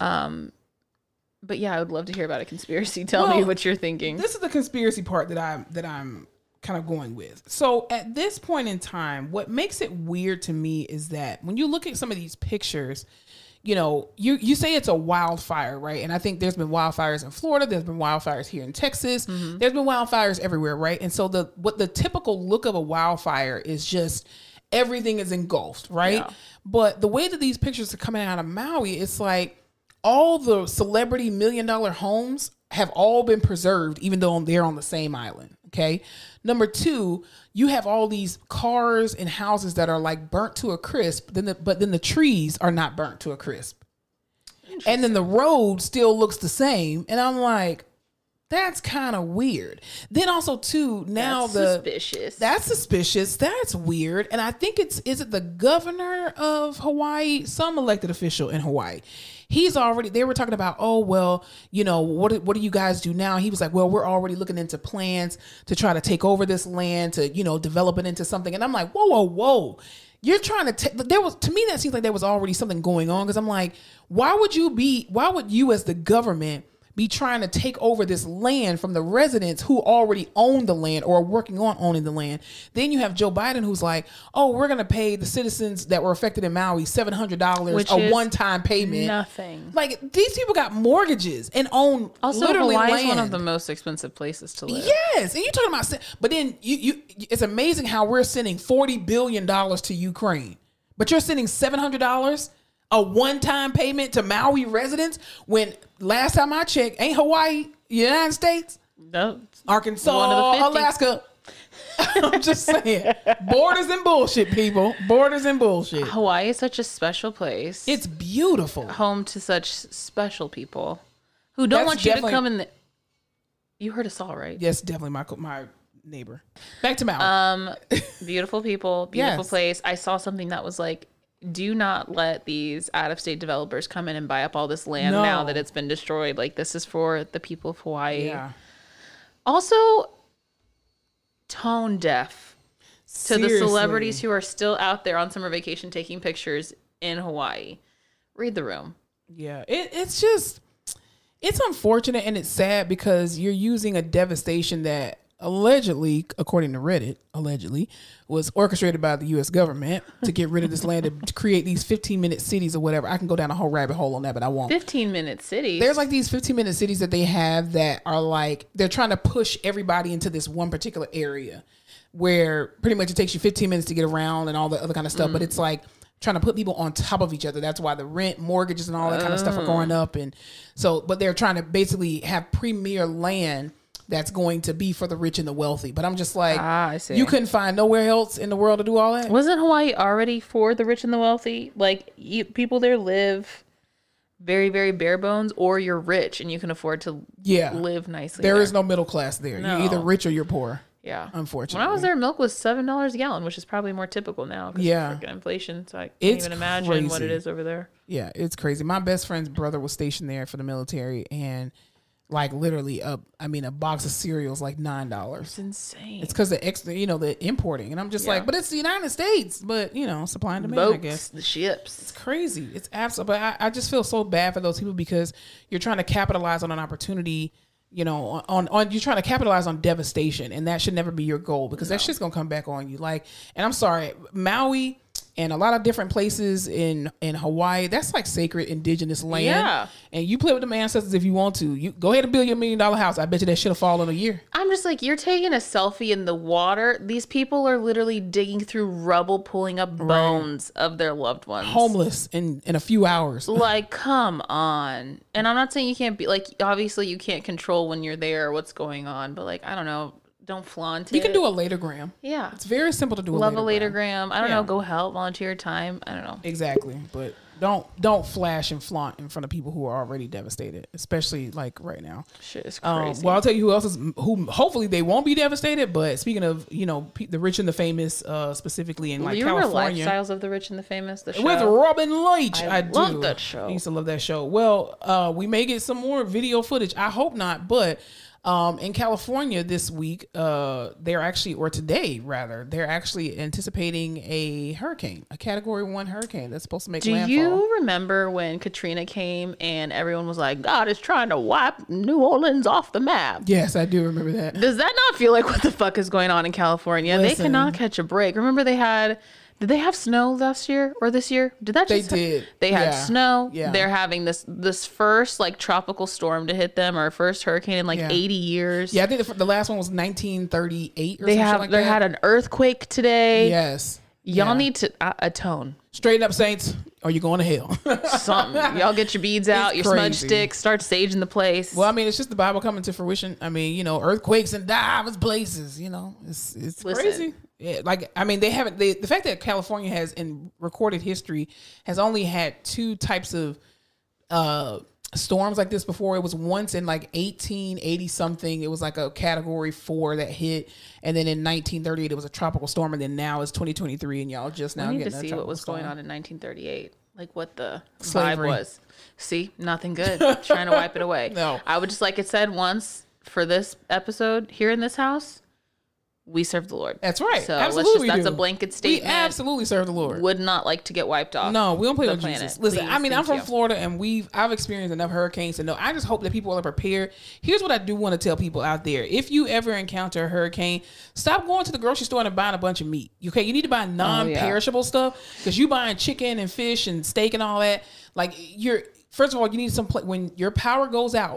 But yeah, I would love to hear about a conspiracy. Tell me what you're thinking. This is the conspiracy part that I'm kind of going with. So at this point in time, what makes it weird to me is that when you look at some of these pictures, you say it's a wildfire, right? And I think there's been wildfires in Florida. There's been wildfires here in Texas. There's been wildfires everywhere, right? And so the typical look of a wildfire is just everything is engulfed, right? Yeah. But the way that these pictures are coming out of Maui, it's like all the celebrity $1 million homes have all been preserved, even though they're on the same island. Okay. Number two, you have all these cars and houses that are like burnt to a crisp, but then the trees are not burnt to a crisp. And then the road still looks the same. And I'm like, that's kind of weird. Then also too, now suspicious. That's suspicious. That's weird. And I think is it the governor of Hawaii, some elected official in Hawaii. They were talking about, oh, well, what do you guys do now? He was like, well, we're already looking into plans to try to take over this land, to, develop it into something. And I'm like, whoa. You're trying to to me, that seems like there was already something going on. Cause I'm like, why would you as the government be trying to take over this land from the residents who already own the land or are working on owning the land? Then you have Joe Biden who's like, oh, we're going to pay the citizens that were affected in Maui $700, a one-time payment. Nothing. Like, these people got mortgages and own Also, literally Hawaii land. is one of the most expensive places to live. Yes. And you're talking about, but then it's amazing how we're sending $40 billion to Ukraine. But you're sending $700 a one-time payment to Maui residents when last time I checked, ain't Hawaii United States? No. Arkansas, One of the 50. Alaska. I'm just saying. Borders and bullshit, people. Borders and bullshit. Hawaii is such a special place. It's beautiful. Home to such special people who don't want you to come in. You heard us all, right? Yes, definitely my neighbor. Back to Maui. Beautiful people, beautiful Yes. place. I saw something that was like, do not let these out-of-state developers come in and buy up all this land now that it's been destroyed. Like, this is for the people of Hawaii. Yeah. Also, tone deaf to the celebrities who are still out there on summer vacation taking pictures in Hawaii. Read the room. Yeah. It's unfortunate and it's sad because you're using a devastation that allegedly, according to Reddit, was orchestrated by the U.S. government to get rid of this land to create these 15-minute cities or whatever. I can go down a whole rabbit hole on that, but I won't. 15-minute cities. There's like these 15-minute cities that they have that are like, they're trying to push everybody into this one particular area where pretty much it takes you 15 minutes to get around and all the other kind of stuff. But it's like trying to put people on top of each other. That's why the rent, mortgages, and all that kind of stuff are going up. And so, but they're trying to basically have premier land that's going to be for the rich and the wealthy. But I'm just like, I see. You couldn't find nowhere else in the world to do all that? Wasn't Hawaii already for the rich and the wealthy? Like, people there live very, very bare bones, or you're rich and you can afford to live nicely. There is no middle class there. No. You're either rich or you're poor. Yeah. Unfortunately. When I was there, milk was $7 a gallon, which is probably more typical now. Yeah. Of freaking inflation. So I can't It's even imagine what crazy. it is over there. Yeah, it's crazy. My best friend's brother was stationed there for the military, and like literally a box of cereal is like $9. It's insane. It's because the extra, the importing, and I'm just like, but it's the United States, but supply and demand, boats, I guess. the ships. It's crazy. It's absolute. But I just feel so bad for those people because you're trying to capitalize on an opportunity. On you're trying to capitalize on devastation, and that should never be your goal because that shit's gonna come back on you. Like, and I'm sorry, Maui and a lot of different places in Hawaii, that's like sacred indigenous land. Yeah. And you play with the ancestors if you want to. You go ahead and build your $1 million house. I bet you that shit'll fall in a year. I'm just like, you're taking a selfie in the water. These people are literally digging through rubble, pulling up bones of their loved ones. Homeless in a few hours. Like, come on. And I'm not saying you can't be, like, obviously you can't control when you're there what's going on, but like, I don't know. Don't flaunt it. You can do a latergram. Yeah. It's very simple to do. Love a latergram. I don't know. Go help, volunteer your time. I don't know. Exactly. But don't flash and flaunt in front of people who are already devastated, especially like right now. Shit is crazy. Well, I'll tell you who hopefully they won't be devastated. But speaking of, the rich and the famous, specifically in like California. Lifestyles of the Rich and the Famous, the show? With Robin Leach. I love that show. I used to love that show. Well, we may get some more video footage. I hope not, but in California this week, they're actually anticipating a hurricane, a Category 1 hurricane that's supposed to make landfall. Do you remember when Katrina came and everyone was like, God is trying to wipe New Orleans off the map? Yes, I do remember that. Does that not feel like what the fuck is going on in California? Listen. They cannot catch a break. Remember did they have snow last year or this year? Did that just They had snow. Yeah. They're having this first like tropical storm to hit them, or first hurricane in 80 years. Yeah, I think the last one was 1938 or something like that. They had an earthquake today. Yes. Y'all need to atone. Straighten up, Saints, or you're going to hell. Something. Y'all get your beads out, your smudge sticks, start saging the place. Well, I mean, it's just the Bible coming to fruition. I mean, earthquakes in diverse places, it's crazy. Yeah, like, I mean, the fact that California has in recorded history has only had 2 types of storms like this before. It was once in like 1880 something. It was like a Category 4 that hit, and then in 1938 it was a tropical storm, and then now it's 2023, and y'all just now I need getting to see what was going on in 1938, like what the Slavery. vibe was. See, nothing good. Trying to wipe it away. No, I would just like it said once for this episode here in this house. We serve the Lord. That's right. So absolutely, that's a blanket statement. We absolutely serve the Lord. Would not like to get wiped off. No, we don't play the with planet. Jesus. Listen, Please, I mean, I'm thank from you. Florida, and I've experienced enough hurricanes to know. I just hope that people are prepared. Here's what I do want to tell people out there: if you ever encounter a hurricane, stop going to the grocery store and buying a bunch of meat. Okay, you need to buy non-perishable stuff, because you buying chicken and fish and steak and all that. Like, first of all, you need when your power goes out.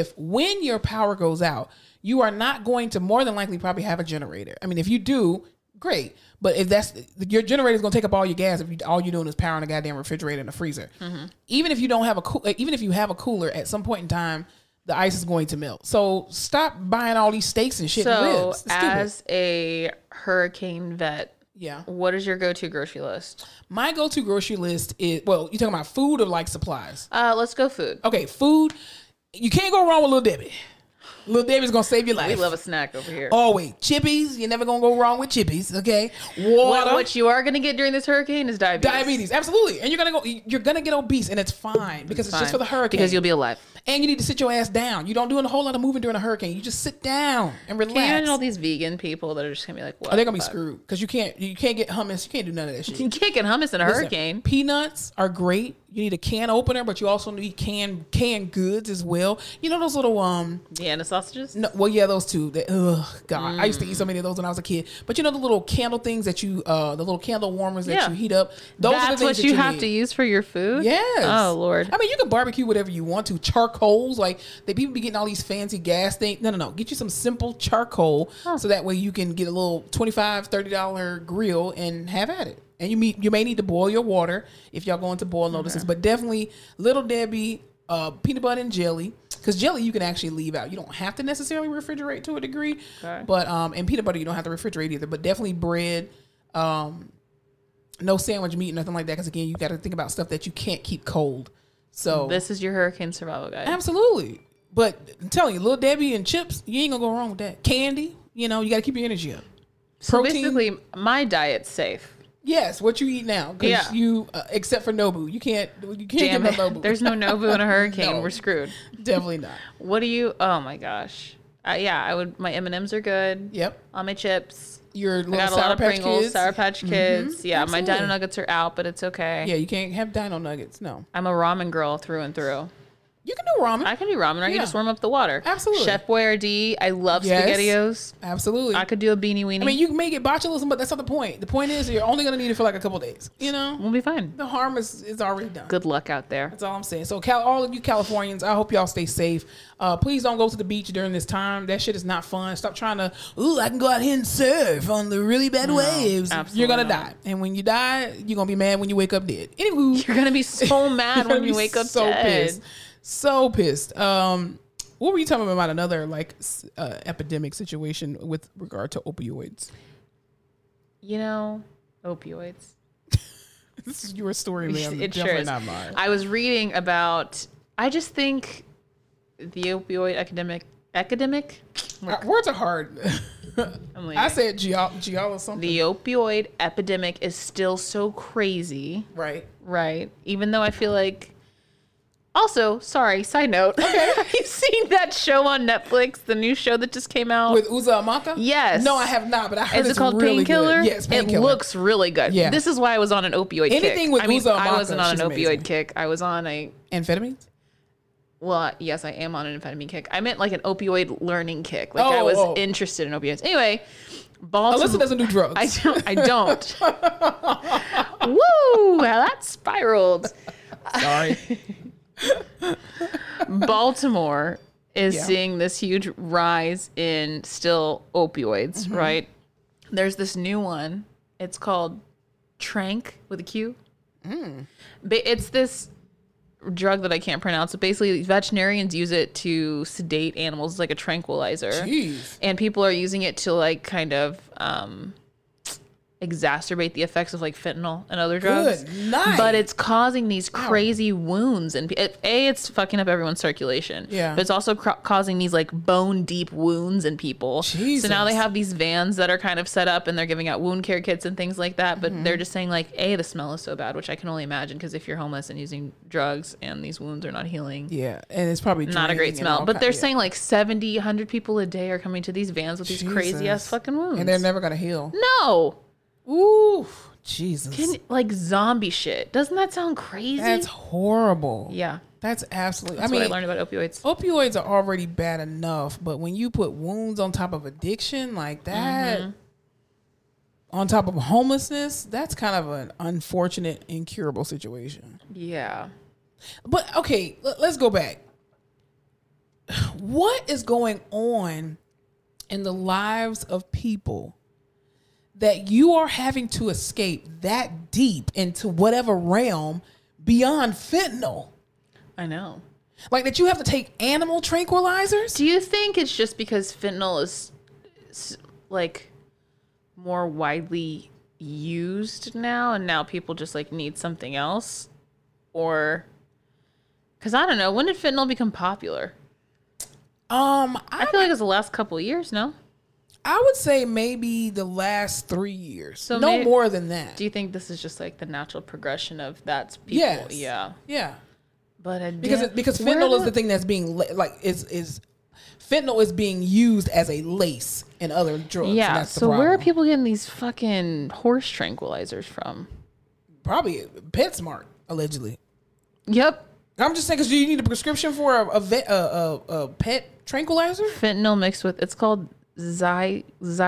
When your power goes out, you are not going to more than likely probably have a generator. I mean, if you do, great. But if your generator is going to take up all your gas if all you're doing is powering a goddamn refrigerator and a freezer. Even if you don't have even if you have a cooler, at some point in time, the ice is going to melt. So stop buying all these steaks and shit and ribs. So as a hurricane vet, yeah, what is your go-to grocery list? My go-to grocery list is, well, you talking about food or like supplies? Let's go food. Okay, food. You can't go wrong with Little Debbie. Little Debbie's gonna save your life. We love a snack over here. Always. Chippies. You're never gonna go wrong with Chippies. Okay. Water. What you are gonna get during this hurricane is diabetes. Absolutely. And you're gonna get obese, and it's fine because it's just for the hurricane. Because you'll be alive. And you need to sit your ass down. You don't do a whole lot of moving during a hurricane. You just sit down and relax. Can you imagine all these vegan people that are just gonna be like, what? Oh, they're gonna be screwed because you can't get hummus. You can't do none of that shit. You can't get hummus in a hurricane. Peanuts are great. You need a can opener, but you also need canned goods as well. You know those little Vienna sausages? No, well, yeah, those two. God, I used to eat so many of those when I was a kid. But you know the little candle things that the little candle warmers that you heat up. Those are the things what that you have to use for your food? Yes. Oh Lord. I mean, you can barbecue whatever you want to. Charcoals, like people be getting all these fancy gas things. No. Get you some simple charcoal so that way you can get a little $25, $30 grill and have at it. And you may need to boil your water if y'all go into boil notices, but definitely Little Debbie, peanut butter and jelly, because jelly you can actually leave out. You don't have to necessarily refrigerate to a degree, but and peanut butter you don't have to refrigerate either. But definitely bread, no sandwich meat, nothing like that. Because again, you got to think about stuff that you can't keep cold. So this is your hurricane survival guide. Absolutely, but I'm telling you, Little Debbie and chips, you ain't gonna go wrong with that. Candy, you got to keep your energy up. So basically, my diet's safe. Yes, what you eat now? Because you, except for Nobu, you can't get no Nobu. There's no Nobu in a hurricane. No, we're screwed. Definitely not. What do you? Oh my gosh. I would. My M&Ms are good. Yep. All my chips. Your little I got a Sour lot of Patch Pringles, Kids. Sour Patch Kids. Mm-hmm. Yeah, Absolutely. my Dino Nuggets are out, but it's okay. Yeah, you can't have Dino Nuggets. No. I'm a ramen girl through and through. You can do ramen. I can do ramen, right? You just warm up the water. Absolutely. Chef Boyardee. I love SpaghettiOs. Absolutely. I could do a beanie weenie. I mean, you can make it botulism, but that's not the point. The point is you're only going to need it for like a couple days. We'll be fine. The harm is already done. Good luck out there. That's all I'm saying. So all of you Californians, I hope y'all stay safe. Please don't go to the beach during this time. That shit is not fun. Stop trying to, I can go out here and surf on the really bad waves. Absolutely you're going to die. And when you die, you're going to be mad when you wake up dead. Anywho. You're going to be so mad when you wake up dead. Pissed. So pissed. What were you talking about? Another epidemic situation with regard to opioids? Opioids. This is your story, man. It sure is. Not mine. I was reading about. I just think the opioid academic. Words are hard. I said Gial or something. The opioid epidemic is still so crazy. Right. Even though I feel like. Also, sorry, side note. Have you seen that show on Netflix, the new show that just came out? With Uza Amaka? Yes. No, I have not, but I heard it's called really Painkiller? good. Yes, Painkiller. It looks really good. Yeah. This is why I was on an opioid kick. Anything with Uza Amaka, I wasn't on an opioid amazing. kick. I was on a... Amphetamines? Well, yes, I am on an amphetamine kick. I meant like an opioid learning kick. I was interested in opioids. Anyway, Baltimore... Alyssa doesn't do drugs. I don't. Woo! How that spiraled. Sorry. Baltimore is seeing this huge rise in still opioids, right? There's this new one. It's called Tranq with a Q. It's this drug that I can't pronounce. But basically, veterinarians use it to sedate animals. It's like a tranquilizer. Jeez. And people are using it to kind of exacerbate the effects of fentanyl and other drugs. Good night. But it's causing these crazy wounds, and it's fucking up everyone's circulation. Yeah. But it's also causing these bone deep wounds in people. Jesus. So now they have these vans that are kind of set up, and they're giving out wound care kits and things like that. But they're just saying the smell is so bad, which I can only imagine because if you're homeless and using drugs and these wounds are not healing. Yeah, and it's probably not a great smell. But they're saying 70, 100 people a day are coming to these vans with these crazy ass fucking wounds. And they're never going to heal. No. Ooh, Jesus. Zombie shit. Doesn't that sound crazy? That's horrible. Yeah. That's absolutely... That's what I learned about opioids. Opioids are already bad enough, but when you put wounds on top of addiction like that, on top of homelessness, that's kind of an unfortunate, incurable situation. Yeah. But, okay, let's go back. What is going on in the lives of people that you are having to escape that deep into whatever realm beyond fentanyl. I know. Like that you have to take animal tranquilizers? Do you think it's just because fentanyl is like more widely used now and now people just like need something else? Or because I don't know, when did fentanyl become popular? I feel like it's the last couple of years, no? I would say maybe the last 3 years. So no maybe, more than that. Do you think this is just like the natural progression of that's people? Yes. Yeah. Yeah. But Because fentanyl is the thing that's being fentanyl is being used as a lace in other drugs. Yeah. And that's the So where are problem. people getting these fucking horse tranquilizers from? Probably PetSmart, allegedly. Yep. I'm just saying, because you need a prescription for a pet tranquilizer? Fentanyl mixed with, it's called xylazine.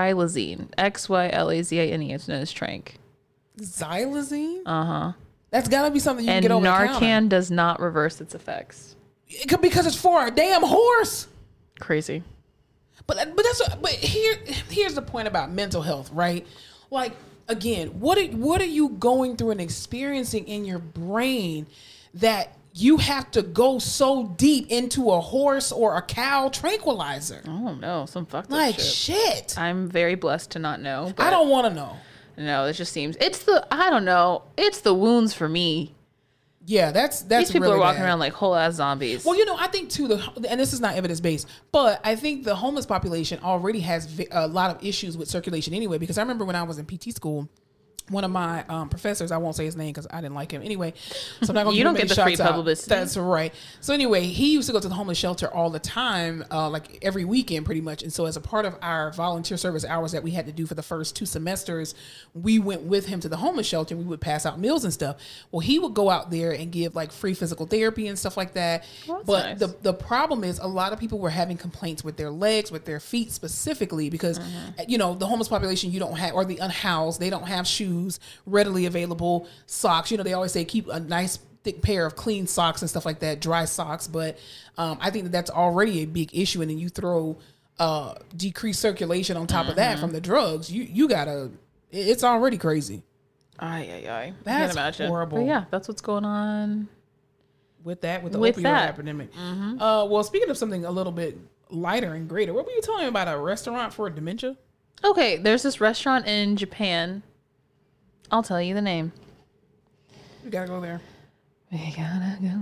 XYLAZINE. It's known as Trank. Xylazine? Uh-huh. That's got to be something you can And get over the counter. Narcan does not reverse its effects. Because it's for a damn horse. Crazy. But here's the point about mental health, right? Like, again, what are you going through and experiencing in your brain that you have to go so deep into a horse or a cow tranquilizer? Oh no, some fucked up Like shit. shit. I'm very blessed to not know. I don't want to know. No, it just seems it's the wounds for me. Yeah, that's These people really are walking bad. around like whole ass zombies. Well, I think too, and this is not evidence based, but I think the homeless population already has a lot of issues with circulation anyway. Because I remember when I was in PT school, one of my professors, I won't say his name because I didn't like him anyway, so I'm not going to You give don't him get any the free shouts out. publicity. That's right. So anyway, he used to go to the homeless shelter all the time, like every weekend pretty much. And so as a part of our volunteer service hours that we had to do for the first 2 semesters, we went with him to the homeless shelter and we would pass out meals and stuff. Well, he would go out there and give like free physical therapy and stuff like that. Well, that's but nice. the problem is a lot of people were having complaints with their legs, with their feet specifically, because the homeless population, you don't have, or the unhoused, they don't have shoes readily available, socks. They always say keep a nice thick pair of clean socks and stuff like that, dry socks. But I think that's already a big issue. And then you throw decreased circulation on top of that from the drugs. You gotta, it's already crazy. I That's can't imagine. horrible. But yeah, that's what's going on. With the With opioid that. epidemic. Well, speaking of something a little bit lighter and greater, what were you telling me about a restaurant for dementia? Okay, there's this restaurant in Japan. I'll tell you the name. We gotta go there. We gotta go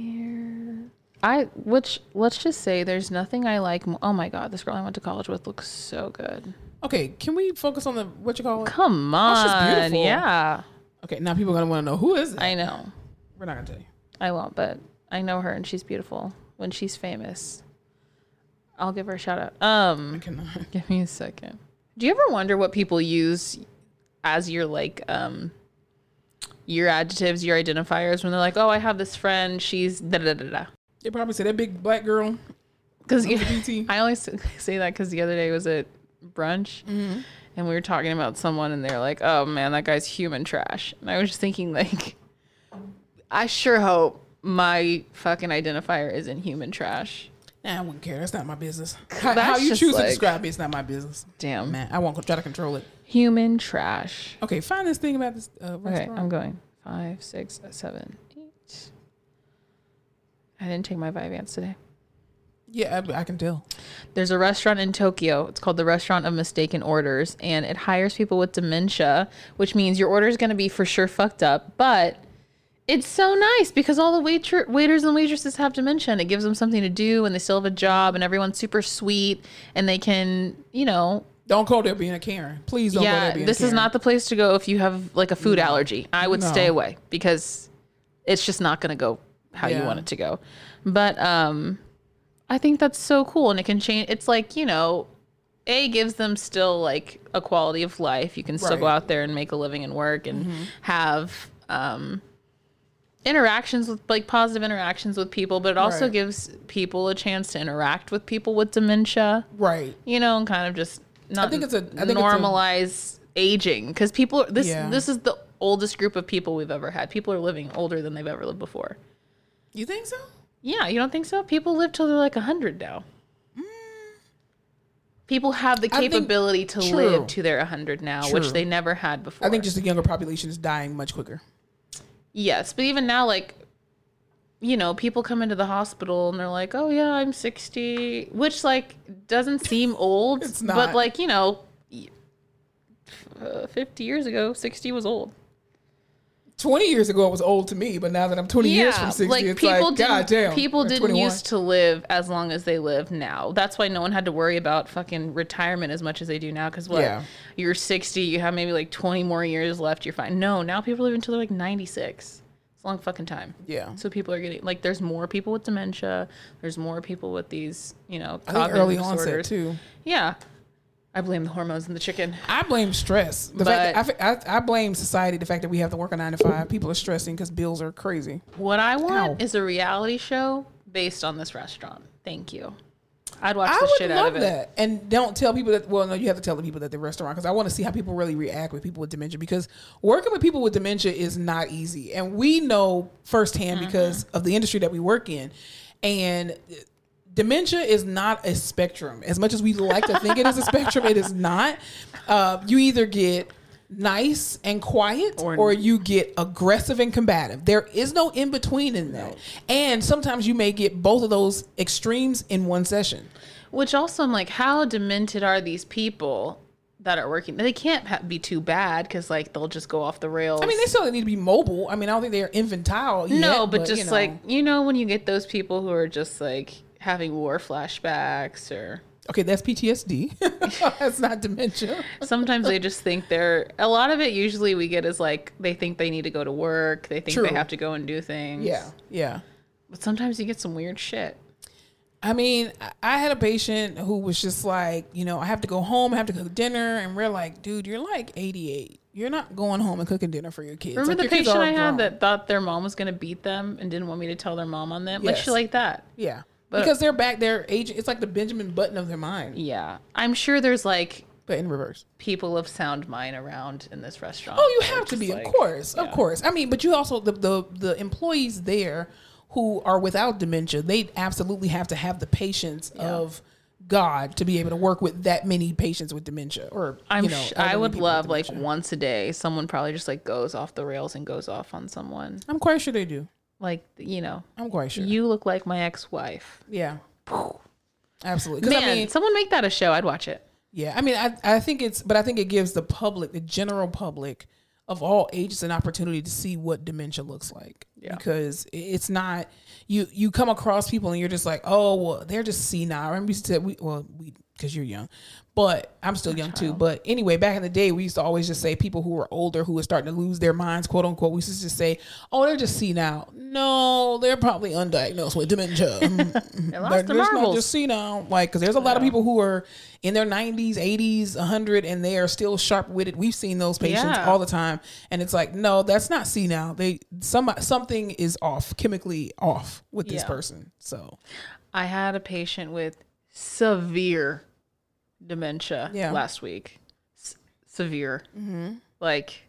there. Let's just say there's nothing I like. Oh my God, this girl I went to college with looks so good. Okay, can we focus on what you call it? Come Oh, she's on. beautiful. Yeah. Okay, now people are gonna want to know who is it. I know. We're not gonna tell you. I won't, but I know her and she's beautiful. When she's famous, I'll give her a shout out. I cannot. Give me a second. Do you ever wonder what people use as your your adjectives, your identifiers when they're like, "Oh, I have this friend. She's da da da da." They probably say that big black girl. Because LGBT. I always say that because the other day was at brunch and we were talking about someone and they're like, "Oh man, that guy's human trash." And I was just thinking like, I sure hope my fucking identifier isn't human trash. Nah, I wouldn't care. That's not my business. How That's you just choose to like- describe it, it's not my business. Damn. Man, I won't try to control it. Human trash. Okay, find this thing about this Okay, restaurant. I'm going 5, 6, 7, 8. I didn't take my Vyvanse today. Yeah, I can tell. There's a restaurant in Tokyo. It's called the Restaurant of Mistaken Orders, and it hires people with dementia, which means your order is going to be for sure fucked up. But it's so nice because all the waiters and waitresses have dementia, and it gives them something to do, and they still have a job, and everyone's super sweet, and they can, Don't go there being a Karen. Please don't go there being a this is Karen. not the place to go if you have like a food allergy. I would No. stay away because it's just not going to go how you Yeah. want it to go. But I think that's so cool, and it can change. It's like, gives them still like a quality of life. You can still go Right. out there and make a living and work and have interactions with like positive interactions with people, but it also Right. gives people a chance to interact with people with dementia, Right. and kind of just not think it's a- normalize aging because people Yeah. this is the oldest group of people we've ever had. People are living older than they've ever lived before. You think so? Yeah, you don't think so? People live till they're like 100 now. People have the capability to live to their 100 now, which they never had before. I think just the younger population is dying much quicker. Yes, but even now, like, you know, people come into the hospital and they're like, oh yeah, I'm 60, which like doesn't seem old. It's not. But like, you know, 50 years ago, 60 was old. 20 years ago, it was old to me, but now that I'm 20 years from 60, like, it's like, God damn. People didn't used to live as long as they live now. That's why no one had to worry about fucking retirement as much as they do now. Because you're 60, you have maybe like 20 more years left, you're fine. No, now people live until they're like 96. It's a long fucking time. Yeah. So people are getting, like, there's more people with dementia. There's more people with these, you know, cognitive early onset too. Yeah. I blame the hormones in the chicken. I blame stress. The fact that I blame society. The fact that we have to work a 9 to 5. People are stressing because bills are crazy. What I want is a reality show based on this restaurant. Thank you. I'd watch the shit out of it. I would love that. And don't tell people that. Well, no, you have to tell the people that the restaurant, because I want to see how people really react with people with dementia. Because working with people with dementia is not easy, and we know firsthand because of the industry that we work in, and. Dementia is not a spectrum. As much as we like to think it is a spectrum, it is not. You either get nice and quiet or you get aggressive and combative. There is no in between in that. And sometimes you may get both of those extremes in one session. Which also, I'm like, how demented are these people that are working? They can't be too bad because, like, they'll just go off the rails. I mean, they still need to be mobile. I mean, I don't think they're infantile yet. No, but just, you know. Like, you know, when you get those people who are just, like, having war flashbacks or... Okay, that's PTSD. That's not dementia. Sometimes they just think a lot of it usually we get is like, they think they need to go to work. They think they have to go and do things. Yeah. But sometimes you get some weird shit. I mean, I had a patient who was just like, you know, I have to go home, I have to cook dinner. And we're like, dude, you're like 88. You're not going home and cooking dinner for your kids. Remember like, the patient I had that thought their mom was going to beat them and didn't want me to tell their mom on them? Yes. Like shit like that. Yeah. But, because they're back there aging. It's like the Benjamin Button of their mind. Yeah. I'm sure there's like... But in reverse. People of sound mind around in this restaurant. Oh, you have to be, like, of course. Yeah. Of course. I mean, but you also... The employees there who are without dementia, they absolutely have to have the patience of God to be able to work with that many patients with dementia. Or I would love, like, once a day, someone probably just, like, goes off the rails and goes off on someone. I'm quite sure they do. Like, you know. I'm quite sure. You look like my ex-wife. Yeah. Absolutely. Man, I mean, someone make that a show. I'd watch it. Yeah. I mean, I think it gives the public, the general public of all ages, an opportunity to see what dementia looks like. Yeah. Because it's not, you come across people and you're just like, oh, well, they're just senile. I remember you said, because you're young, but I'm still young too. But anyway, back in the day, we used to always just say people who were older, who were starting to lose their minds, quote unquote. We used to just say, oh, they're just senile. No, they're probably undiagnosed with dementia. They're not just senile. Like, because there's a lot of people who are in their 90s, 80s, 100, and they are still sharp-witted. We've seen those patients all the time. And it's like, no, that's not senile. Something is off, chemically off with this person. So I had a patient with severe dementia last week. Severe. Mm-hmm. Like,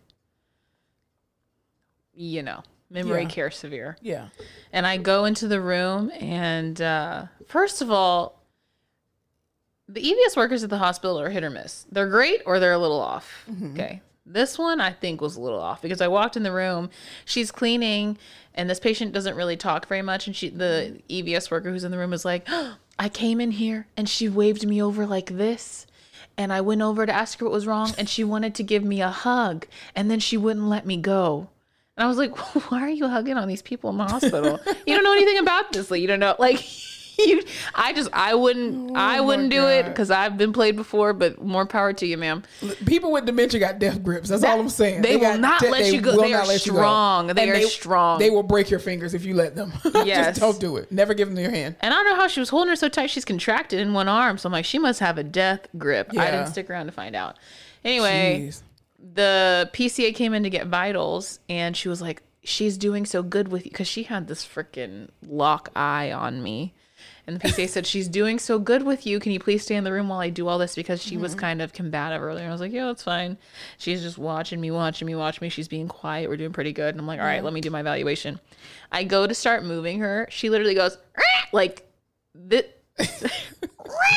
you know, memory care severe. Yeah. And I go into the room and first of all, the EVS workers at the hospital are hit or miss. They're great or they're a little off. Mm-hmm. Okay. This one I think was a little off because I walked in the room, she's cleaning, and this patient doesn't really talk very much. And the EVS worker who's in the room was like, oh, I came in here and she waved me over like this. And I went over to ask her what was wrong. And she wanted to give me a hug. And then she wouldn't let me go. And I was like, why are you hugging on these people in the hospital? You don't know anything about this. Like, you don't know, like... I wouldn't do it because I've been played before, but more power to you, ma'am. People with dementia got death grips. That's all I'm saying. They will not let you go. They are strong. They are strong. They will break your fingers if you let them. Yes. Just don't do it. Never give them your hand. And I don't know how she was holding her so tight she's contracted in one arm. So I'm like, she must have a death grip. Yeah. I didn't stick around to find out. Anyway, the PCA came in to get vitals and she was like, she's doing so good with you because she had this freaking lock eye on me. And the PCA said, she's doing so good with you. Can you please stay in the room while I do all this? Because she was kind of combative earlier. And I was like, yeah, that's fine. She's just watching me. She's being quiet. We're doing pretty good. And I'm like, all right, let me do my evaluation. I go to start moving her. She literally goes, like, this.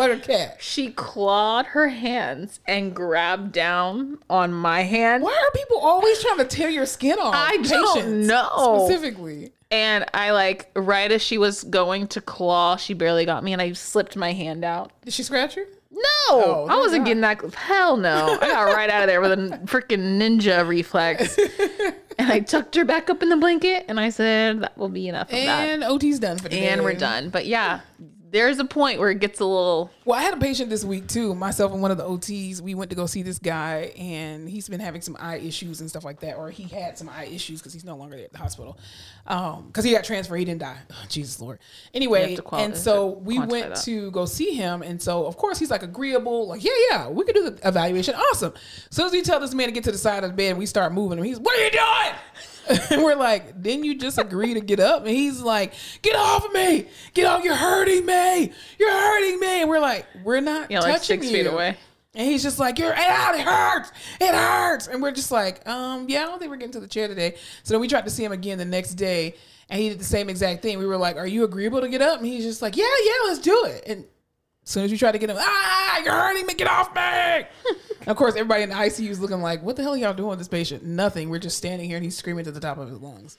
like a cat. She clawed her hands and grabbed down on my hand. Why are people always trying to tear your skin off? I don't Patients, know. specifically. And I like, right as she was going to claw, she barely got me, and I slipped my hand out. Did she scratch you? No, Oh, I wasn't thank getting that. Hell no. I got right out of there with a freaking ninja reflex. And I tucked her back up in the blanket, and I said, that will be enough of that. And OT's done for the day. And we're done. But yeah, there's a point where it gets a little... Well, I had a patient this week too. Myself and one of the OTs, we went to go see this guy, and he's been having some eye issues and stuff like that, or he had some eye issues because he's no longer there at the hospital. Because he got transferred, he didn't die. Oh, Jesus Lord. Anyway, and so we went to go see him, and so of course he's like agreeable, like yeah, we could do the evaluation. Awesome. As soon as we tell this man to get to the side of the bed, we start moving him. He's, what are you doing? And we're like, didn't you just agree to get up? And he's like, get off of me. Get off. You're hurting me. You're hurting me. And we're like, we're not touching like 6 feet away. And he's just like, you're out. It hurts. It hurts. And we're just like, yeah, I don't think we're getting to the chair today. So then we tried to see him again the next day, and he did the same exact thing. We were like, are you agreeable to get up? And he's just like, yeah, let's do it. And as soon as we try to get him, you're hurting me. Get off me. Of course, everybody in the ICU is looking like, what the hell are y'all doing with this patient? Nothing. We're just standing here, and he's screaming to the top of his lungs.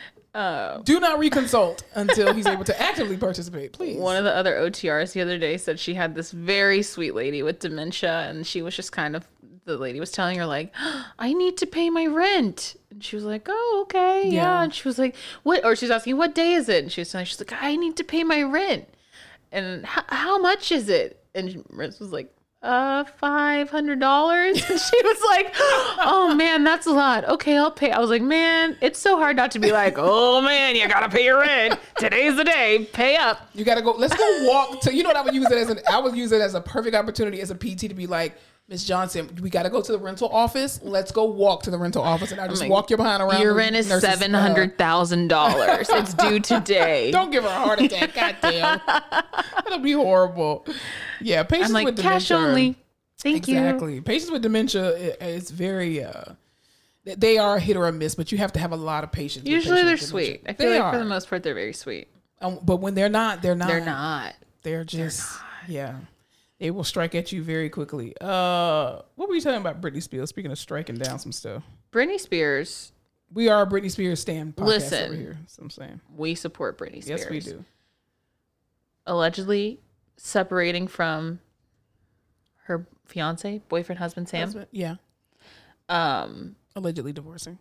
Do not reconsult until he's able to actively participate, please. One of the other OTRs the other day said she had this very sweet lady with dementia, and she was just kind of, the lady was telling her like, I need to pay my rent. And she was like, oh, okay, yeah. And she was like, what? Or she's asking, what day is it? And she was telling, she's like, I need to pay my rent. And how much is it? And Riz was like, $500. And she was like, oh man, that's a lot. Okay, I'll pay. I was like, man, it's so hard not to be like, oh man, you gotta pay your rent. Today's the day. Pay up. You gotta go. Let's go walk to. You know what I would use it as? I would use it as a perfect opportunity as a PT to be like, Miss Johnson, we gotta go to the rental office. Let's go walk to the rental office, and I just walk your behind around. Your rent is $700,000. It's due today. Don't give her a heart attack. God damn, that'll be horrible. Yeah, patients I'm like, with cash dementia. only. Thank you. Exactly. Patients with dementia, it's very. They are a hit or a miss, but you have to have a lot of patience. Usually they're sweet. I feel like for the most part they're very sweet. But when they're not, they're not. They're not. They're just yeah. They will strike at you very quickly. What were you talking about, Britney Spears? Speaking of striking down some stuff. Britney Spears. We are a Britney Spears stand podcast Listen, over here. That's what I'm saying. We support Britney Spears. Yes, we do. Allegedly separating from her fiance, boyfriend, husband, Sam. Yeah. Allegedly divorcing.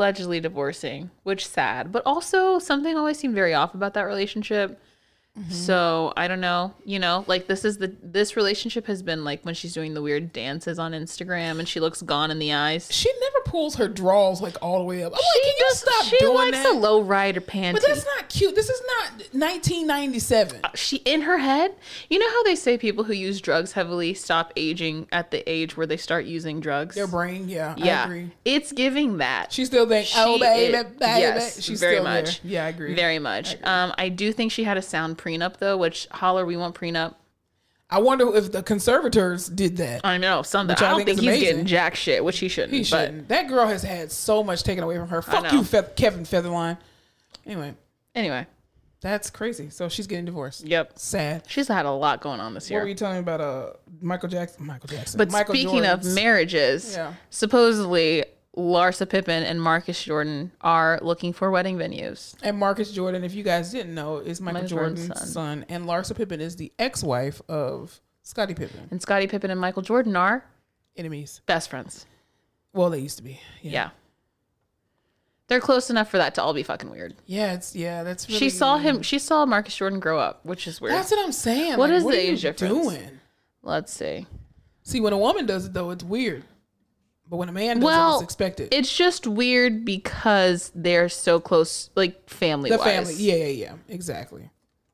Which sad. But also something always seemed very off about that relationship. Mm-hmm. So I don't know, like this relationship has been like when she's doing the weird dances on Instagram and she looks gone in the eyes. She never pulls her drawers like all the way up. I'm like, can you stop doing that? She likes a low rider panty. But that's not cute. This is not 1997. She in her head. You know how they say people who use drugs heavily stop aging at the age where they start using drugs? Their brain, yeah. I agree. It's giving that. She's still thinking, baby. Yes, she's very still much. There. Yeah, I agree. Very much. I do think she had a sound prenup though, which holler, we want prenup. I wonder if the conservators did that. I know something. I don't think he's getting jack shit, which he shouldn't. He shouldn't. That girl has had so much taken away from her. Fuck you, Kevin Featherline. Anyway, that's crazy. So she's getting divorced. Yep. Sad. She's had a lot going on this year. What were you telling me about Michael Jackson? But Michael speaking Jordan's. Of marriages, supposedly Larsa Pippen and Marcus Jordan are looking for wedding venues. And Marcus Jordan, if you guys didn't know, is Michael Jordan's son. And Larsa Pippen is the ex-wife of Scottie Pippen. And Scottie Pippen and Michael Jordan are enemies. Best friends. Well, they used to be. Yeah. They're close enough for that to all be fucking weird. Yeah, that's really... She saw Marcus Jordan grow up, which is weird. That's what I'm saying. What is the age difference? Doing? Let's see. See, when a woman does it though, it's weird. But when a man does it, it's expected. It's just weird because they're so close, like family-wise. The family, yeah, exactly.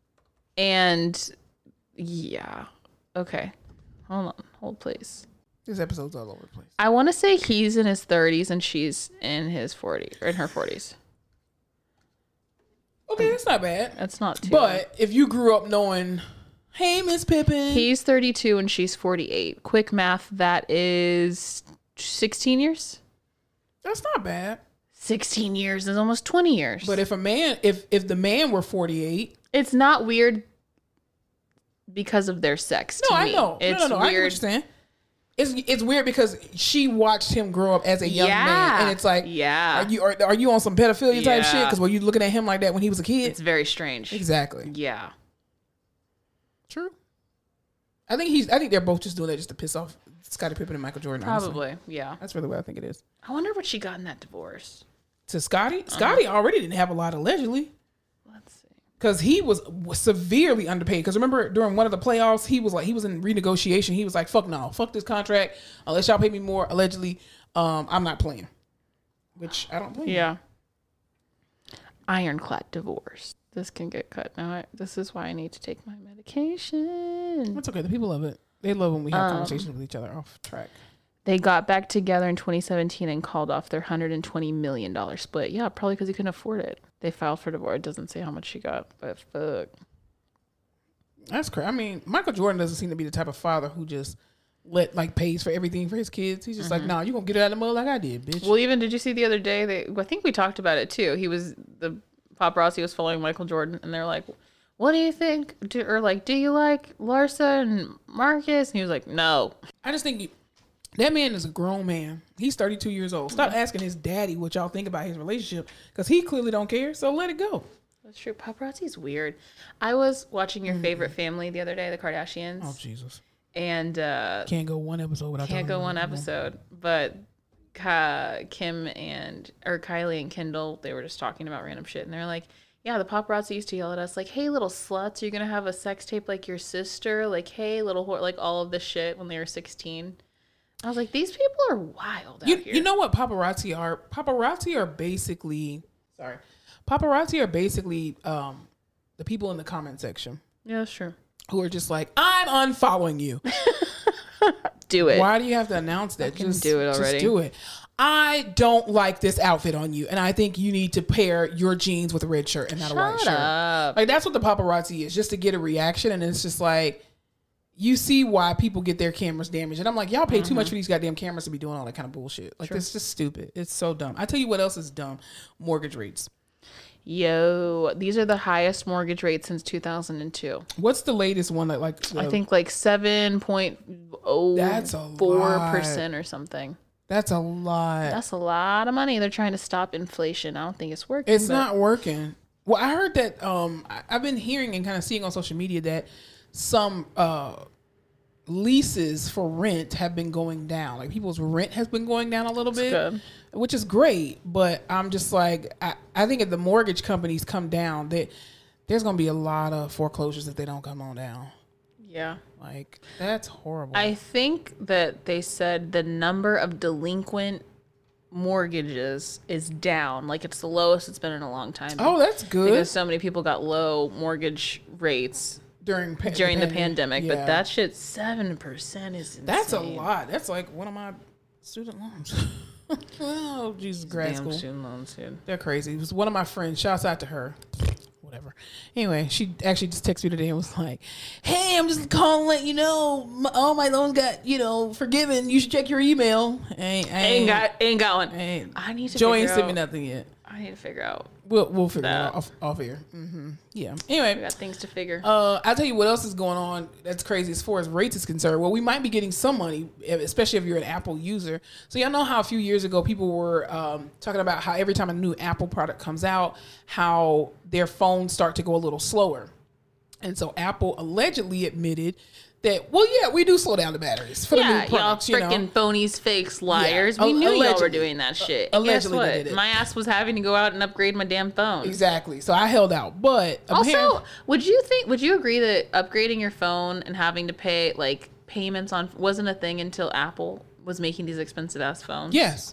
And okay, hold please. This episode's all over the place. I want to say he's in his 30s and she's in his 40s or in her 40s. Okay, that's not bad. That's not too. But if you grew up knowing, hey, Miss Pippen, he's 32 and she's 48. Quick math, that is 16 years. That's not bad. 16 years is almost 20 years. But if a man, if the man were 48, it's not weird because of their sex. No, to I me. know. It's no. I get what you're weird. saying. It's weird because she watched him grow up as a young man, and it's like, are you on some pedophilia type shit? Because were you looking at him like that when he was a kid? It's very strange. Exactly. Yeah. True. I think they're both just doing that just to piss off Scottie Pippen and Michael Jordan. Probably. Honestly. Yeah. That's really what I think it is. I wonder what she got in that divorce. To Scottie? Scottie already didn't have a lot, allegedly. Let's see. Because he was severely underpaid. Because remember, during one of the playoffs, he was in renegotiation. He was like, fuck no. Fuck this contract. Unless y'all pay me more, allegedly, I'm not playing. Which I don't blame. Yeah. Ironclad divorce. This can get cut. Now, this is why I need to take my medication. That's okay. The people love it. They love when we have conversations with each other off track. They got back together in 2017 and called off their $120 million split. Yeah, probably because he couldn't afford it. They filed for divorce. It doesn't say how much she got, but fuck. That's crazy. I mean, Michael Jordan doesn't seem to be the type of father who just pays for everything for his kids. He's just like, nah, you gonna get it out of the mud like I did, bitch. Well, even did you see the other day? I think we talked about it too. The paparazzi was following Michael Jordan, and they're like, "What do you think?" Do you like Larsa and Marcus? And he was like, "No." I just think that man is a grown man. He's 32 years old. Stop asking his daddy what y'all think about his relationship, because he clearly don't care. So let it go. That's true. Paparazzi's weird. I was watching Your Favorite Family the other day, the Kardashians. Oh Jesus. And can't go one episode without but Kylie and Kendall, they were just talking about random shit, and they're like, yeah, the paparazzi used to yell at us like, hey, little sluts, you're gonna have a sex tape like your sister, like, hey, little whore, like all of this shit when they were 16. I was like, these people are wild out here. You know what paparazzi are? Paparazzi are basically the people in the comment section. Yeah, that's true. Who are just like, I'm unfollowing you. Do it. Why do you have to announce that? Just do it already. Just do it. I don't like this outfit on you, and I think you need to pair your jeans with a red shirt and not a white shirt. Like, that's what the paparazzi is, just to get a reaction. And it's just like, you see why people get their cameras damaged. And I'm like, y'all pay too much for these goddamn cameras to be doing all that kind of bullshit. Like, it's just stupid. It's so dumb. I tell you what else is dumb. Mortgage rates. Yo, these are the highest mortgage rates since 2002. What's the latest one that I think 7.04% or something. That's a lot. That's a lot of money. They're trying to stop inflation. I don't think it's working. It's not working. Well, I heard that I've been hearing and kind of seeing on social media that some leases for rent have been going down. Like, people's rent has been going down a little bit, good. Which is great. But I'm just like, I think if the mortgage companies come down, there's going to be a lot of foreclosures if they don't come on down. Yeah. Like, that's horrible. I think that they said the number of delinquent mortgages is down. Like, it's the lowest it's been in a long time. Oh, that's good. Because so many people got low mortgage rates during the pandemic. Yeah. But that shit, 7% is insane. That's a lot. That's like one of my student loans. Oh, Jesus, grad school. Student loans, dude. They're crazy. It was one of my friends. Shouts out to her. Whatever. Anyway, she actually just texted me today and was like, hey, I'm just calling to let you know all my loans got, forgiven. You should check your email. Ain't got one. I need to Joy ain't sent me nothing yet. I need to figure out. We'll figure it out off air. Mm-hmm. Yeah. Anyway. We got things to figure. I'll tell you what else is going on that's crazy as far as rates is concerned. Well, we might be getting some money, especially if you're an Apple user. So y'all know how a few years ago people were talking about how every time a new Apple product comes out, how their phones start to go a little slower. And so Apple allegedly admitted that, well, yeah, we do slow down the batteries for the new products. Y'all freaking phonies, fakes, liars. We knew y'all were doing that shit. And guess what? My ass was having to go out and upgrade my damn phone. Exactly. So I held out. But also, would you agree that upgrading your phone and having to pay like payments on wasn't a thing until Apple was making these expensive ass phones? Yes.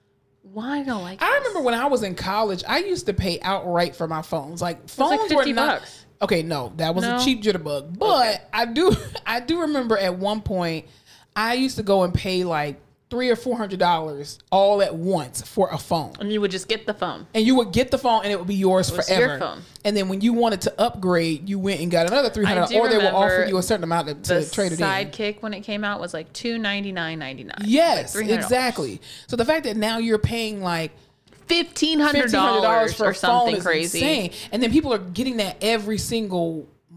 Why don't like? I remember when I was in college, I used to pay outright for my phones. Like, phones were not. $50. Okay, no, that was a cheap jitterbug. But okay. I do remember at one point I used to go and pay like $300 or $400 all at once for a phone. And you would just get the phone. And you would get the phone and it would be yours forever. Your phone. And then when you wanted to upgrade, you went and got another $300, or they will offer you a certain amount to trade it in. The Sidekick, when it came out, was like $299.99. Yes, like exactly. So the fact that now you're paying like $1,500 for or something is crazy. Insane. And then people are getting that every single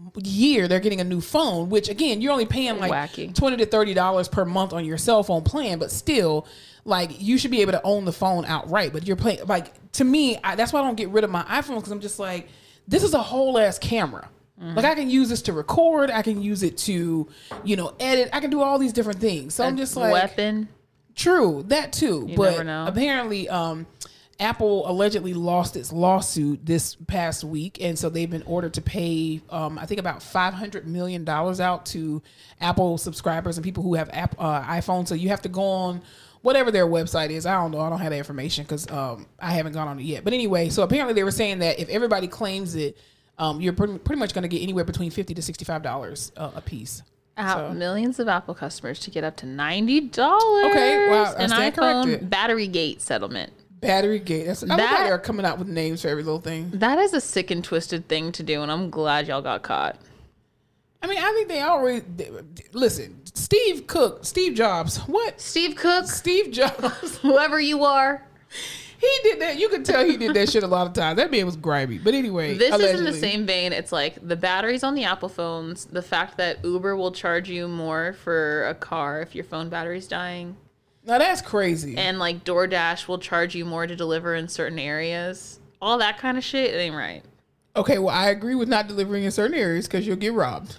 year they're getting a new phone, which again, you're only paying like Wacky. $20 to $30 per month on your cell phone plan, but still, like, you should be able to own the phone outright. But you're paying, like, to me, that's why I don't get rid of my iPhone, because I'm just like, this is a whole ass camera. Like, I can use this to record, I can use it to, edit, I can do all these different things. So I'm just like, weapon. True, that too. You but never know. Apparently, Apple allegedly lost its lawsuit this past week, and so they've been ordered to pay, I think, about $500 million out to Apple subscribers and people who have iPhones. So you have to go on whatever their website is. I don't know. I don't have that information because I haven't gone on it yet. But anyway, so apparently they were saying that if everybody claims it, you're pretty much going to get anywhere between $50 to $65 a piece. Millions of Apple customers to get up to $90. Okay, wow, I an stand iPhone corrected. Battery Gate settlement. Battery Gate. I love how they're coming out with names for every little thing. That is a sick and twisted thing to do, and I'm glad y'all got caught. I mean, I think they already listen. Steve Jobs. What? Steve Cook, Steve Jobs. whoever you are. He did that. You could tell he did that shit a lot of times. That man was grimy. But anyway, This allegedly. is in the same vein. It's like the batteries on the Apple phones, the fact that Uber will charge you more for a car if your phone battery's dying. Now that's crazy. And like DoorDash will charge you more to deliver in certain areas. All that kind of shit, it ain't right. Okay, well, I agree with not delivering in certain areas because you'll get robbed.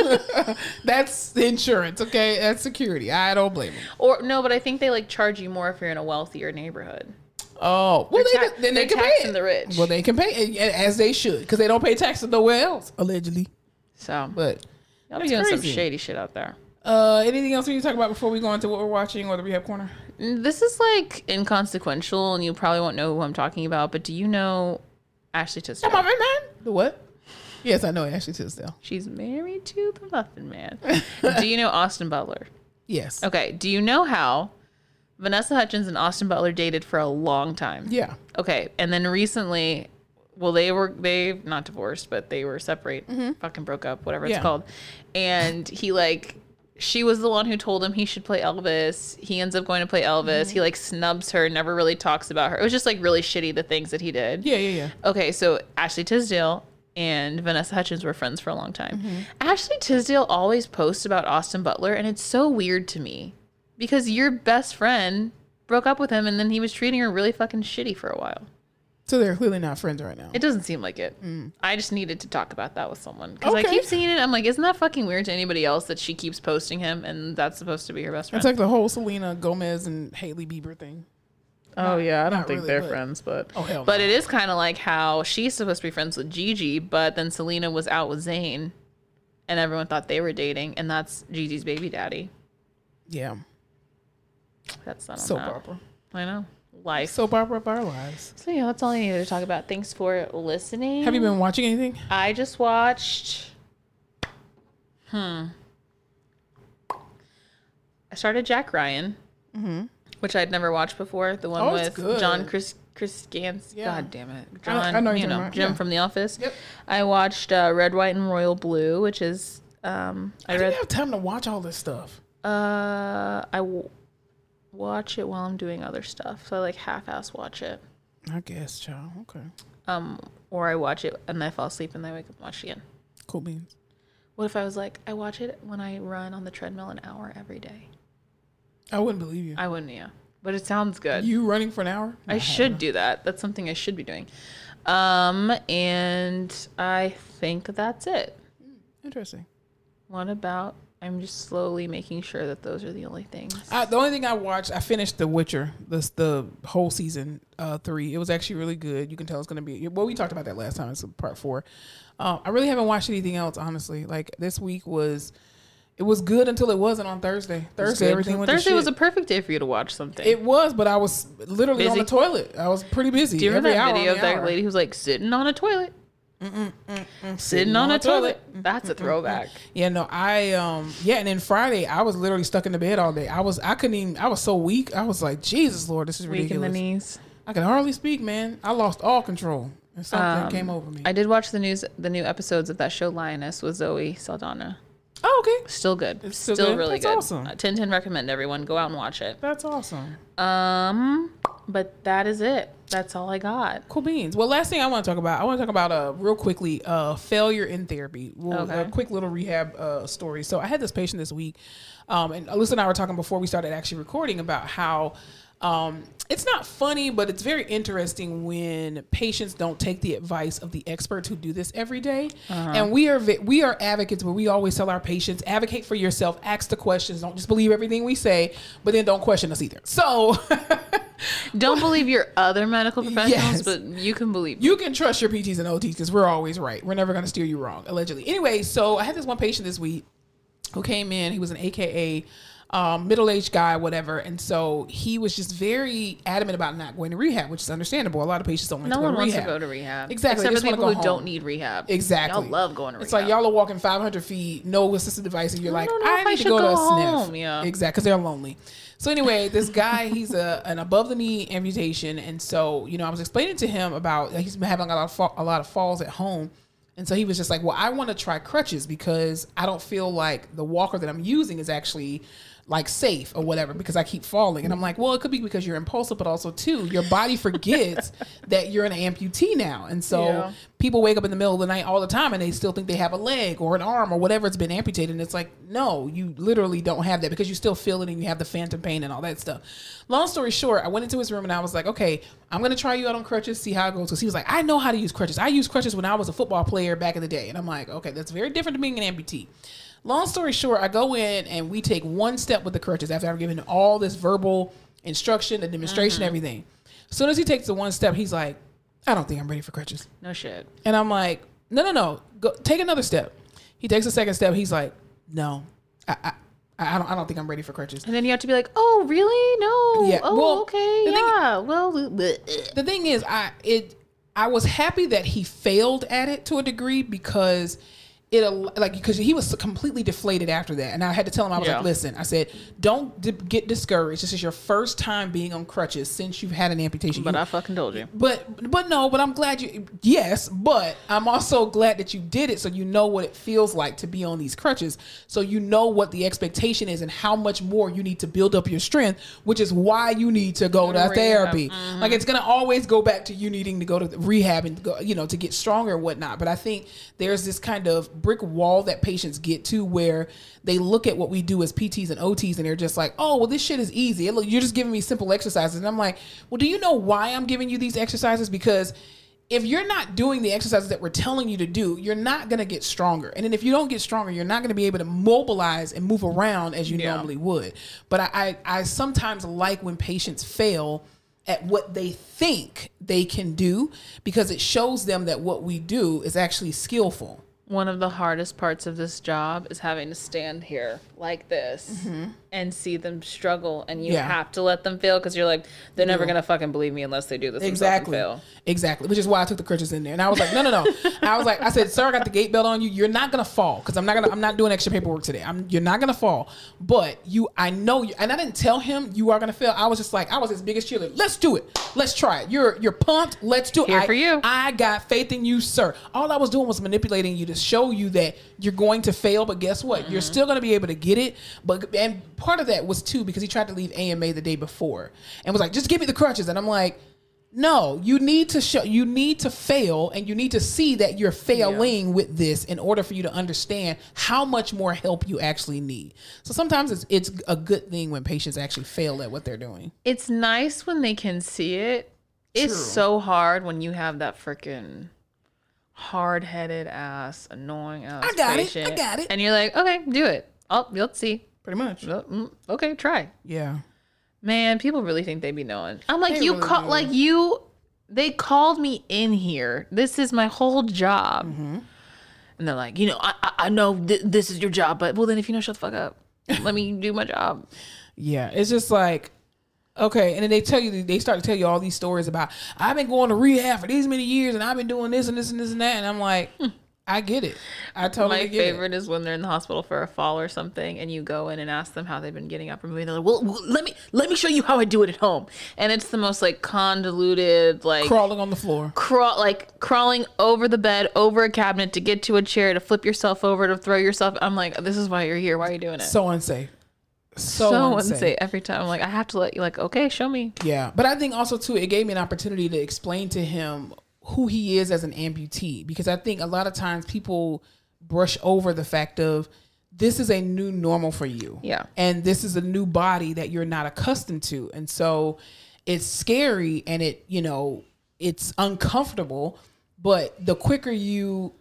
That's insurance, okay? That's security. I don't blame them. Or no, but I think they like charge you more if you're in a wealthier neighborhood. Oh, well, then they they're can pay taxing it. the rich. Well, they can pay it, as they should, because they don't pay taxes nowhere else, allegedly. So, But y'all be doing some shady shit out there. anything else we need to talk about before we go into what we're watching or the Rehab Corner? This is like inconsequential, and you probably won't know who I'm talking about. But do you know Ashley Tisdale? Come on, man. The what? Yes, I know Ashley Tisdale. She's married to the Muffin Man. Do you know Austin Butler? Yes. Okay. Do you know how Vanessa Hudgens and Austin Butler dated for a long time? Yeah. Okay. And then recently, well, they not divorced, but they were separate, fucking broke up, whatever it's called. And she was the one who told him he should play Elvis. He ends up going to play Elvis. He like snubs her, never really talks about her. It was just like really shitty, the things that he did. Yeah. Okay, so Ashley Tisdale and Vanessa Hudgens were friends for a long time. Ashley Tisdale always posts about Austin Butler, and it's so weird to me because your best friend broke up with him, and then he was treating her really fucking shitty for a while. So they're clearly not friends right now. It doesn't seem like it. I just needed to talk about that with someone because I keep seeing it. I'm like, isn't that fucking weird to anybody else that she keeps posting him and that's supposed to be her best friend? It's like the whole Selena Gomez and Hailey Bieber thing. Oh yeah, I don't think really, they're but- friends, but Oh, hell but no. it is kind of like how she's supposed to be friends with Gigi, but then Selena was out with Zayn, and everyone thought they were dating, and that's Gigi's baby daddy. Yeah. That's not Soap that. opera. I know. Life. Soap opera of our lives. So yeah, that's all I needed to talk about. Thanks for listening. Have you been watching anything? I just watched. I started Jack Ryan, which I'd never watched before. The one it's with good. John Krasinski. Yeah. God damn it, I John. know You you're know, talking about, Jim yeah. from The Office. Yep. I watched Red, White, and Royal Blue, which is I didn't have time to watch all this stuff. watch it while I'm doing other stuff. So I like half-ass watch it. I guess, child. Okay. Or I watch it and I fall asleep and then I wake up and watch it again. Cool beans. What if I was like, I watch it when I run on the treadmill an hour every day? I wouldn't believe you. I wouldn't, yeah. But it sounds good. You running for an hour? I should do that. That's something I should be doing. And I think that's it. Interesting. What about, I'm just slowly making sure that those are the only things. The only thing I watched, I finished The Witcher, the whole season 3. It was actually really good. You can tell it's going to be, well, we talked about that last time. It's part 4. I really haven't watched anything else, honestly. Like this week it was good until it wasn't on Thursday. Everything went to Thursday shit. was a perfect day for you to watch something. It was, but I was literally on Busy? the toilet. I was pretty busy. Do you remember Every that hour video on of the that hour. lady who's like sitting on a toilet? Sitting on a toilet. That's a throwback. Yeah, no, and then Friday I was literally stuck in the bed all day. I was so weak. I was like, Jesus Lord, this is Weak in the ridiculous. knees. I could hardly speak, man. I lost all control. And something came over me. I did watch the new episodes of that show Lioness with Zoe Saldana. Oh, okay. Still good. It's still still good? really That's good. awesome. 10/10 recommend everyone go out and watch it. That's awesome. But that is it. That's all I got. Cool beans. Well, last thing I want to talk about, real quickly, failure in therapy. A quick little rehab story. So I had this patient this week, and Alyssa and I were talking before we started actually recording about how it's not funny, but it's very interesting when patients don't take the advice of the experts who do this every day. And we are advocates, but we always tell our patients, advocate for yourself, ask the questions, don't just believe everything we say, but then don't question us either. So don't believe your other medical professionals, Yes. but you can believe you can trust your PTs and OTs because we're always right. We're never going to steer you wrong, allegedly. Anyway, so I had this one patient this week who came in. He was an AKA middle-aged guy, whatever. And so he was just very adamant about not going to rehab, which is understandable. A lot of patients don't want to go to rehab. No one wants to go to rehab. Exactly. Except They for just people wanna who go home. don't need rehab. Exactly. Y'all love going to rehab. It's like y'all are walking 500 feet, no assistive device, and you're like, don't know I if I need to should go to a go sniff. home. Yeah. Exactly, because they're lonely. So anyway, this guy, he's an above-the-knee amputation. And so, I was explaining to him about, he's been having a lot of falls at home. And so he was just like, well, I want to try crutches because I don't feel like the walker that I'm using is actually like safe or whatever because I keep falling. And I'm like, well, it could be because you're impulsive, but also too, your body forgets that you're an amputee now. And so people wake up in the middle of the night all the time and they still think they have a leg or an arm or whatever it's been amputated. And it's like, no, you literally don't have that because you still feel it and you have the phantom pain and all that stuff. Long story short, I went into his room and I was like, okay, I'm going to try you out on crutches, see how it goes. Because he was like, I know how to use crutches. I used crutches when I was a football player back in the day. And I'm like, okay, that's very different to being an amputee. Long story short, I go in and we take one step with the crutches after I've given all this verbal instruction, the demonstration, everything. As soon as he takes the one step, he's like, I don't think I'm ready for crutches. No shit. And I'm like, no. Go take another step. He takes a second step. He's like, no, I don't think I'm ready for crutches. And then you have to be like, oh, really? No. Yeah. Oh, Well, okay. Yeah. The thing is, I was happy that he failed at it to a degree because because he was completely deflated after that. And I had to tell him, I was like, listen, I said, don't get discouraged. This is your first time being on crutches since you've had an amputation. But I fucking told you. But I'm glad but I'm also glad that you did it so you know what it feels like to be on these crutches. So you know what the expectation is and how much more you need to build up your strength, which is why you need to go to therapy. Mm-hmm. Like it's going to always go back to you needing to go to rehab and go, to get stronger and whatnot. But I think there's this kind of brick wall that patients get to where they look at what we do as PTs and OTs and they're just like, oh, well, this shit is easy. You're just giving me simple exercises. And I'm like, well, do you know why I'm giving you these exercises? Because if you're not doing the exercises that we're telling you to do, you're not going to get stronger. And then if you don't get stronger, you're not going to be able to mobilize and move around as you normally would. But I sometimes like when patients fail at what they think they can do because it shows them that what we do is actually skillful. One of the hardest parts of this job is having to stand here like this and see them struggle, and you have to let them fail because you're like, they're never gonna fucking believe me unless they do this. Exactly. Which is why I took the crutches in there, and I was like, no. I said, sir, I got the gate belt on you. You're not gonna fall because I'm not doing extra paperwork today. You're not gonna fall, but I know you. And I didn't tell him you are gonna fail. I was just like, I was his biggest cheerleader. Let's do it. Let's try it. You're pumped. Let's do it. Here for you. I got faith in you, sir. All I was doing was manipulating you to show you that you're going to fail, but guess what? You're still going to be able to get it. And part of that was too because he tried to leave AMA the day before and was like, just give me the crutches. And I'm like, no, you need to fail, and you need to see that you're failing with this in order for you to understand how much more help you actually need. So sometimes it's a good thing when patients actually fail at what they're doing. It's nice when they can see it. It's so hard when you have that freaking hard-headed ass, annoying ass patient. I got it. And you're like, okay, do it. Oh, let's see. Pretty much. Okay, try. Yeah. Man, people really think they be knowing. I'm like, They they called me in here. This is my whole job. Mm-hmm. And they're like, I know this is your job, but well, then if you know, shut the fuck up. Let me do my job. Yeah. It's just like, okay, and then they start to tell you all these stories about, I've been going to rehab for these many years and I've been doing this and this and this and that. And I'm like, I get it. I totally get it. My favorite is when they're in the hospital for a fall or something, and you go in and ask them how they've been getting up and moving. They're like, "Well, let me show you how I do it at home." And it's the most like convoluted, like crawling on the floor, crawling over the bed, over a cabinet to get to a chair, to flip yourself over, to throw yourself. I'm like, this is why you're here. Why are you doing it? So unsafe. So unsafe. Every time I'm like, I have to let you. Like, okay, show me. Yeah, but I think also too, it gave me an opportunity to explain to him who he is as an amputee, because I think a lot of times people brush over the fact of this is a new normal for you. Yeah. And this is a new body that you're not accustomed to. And so it's scary and it's uncomfortable, but the quicker you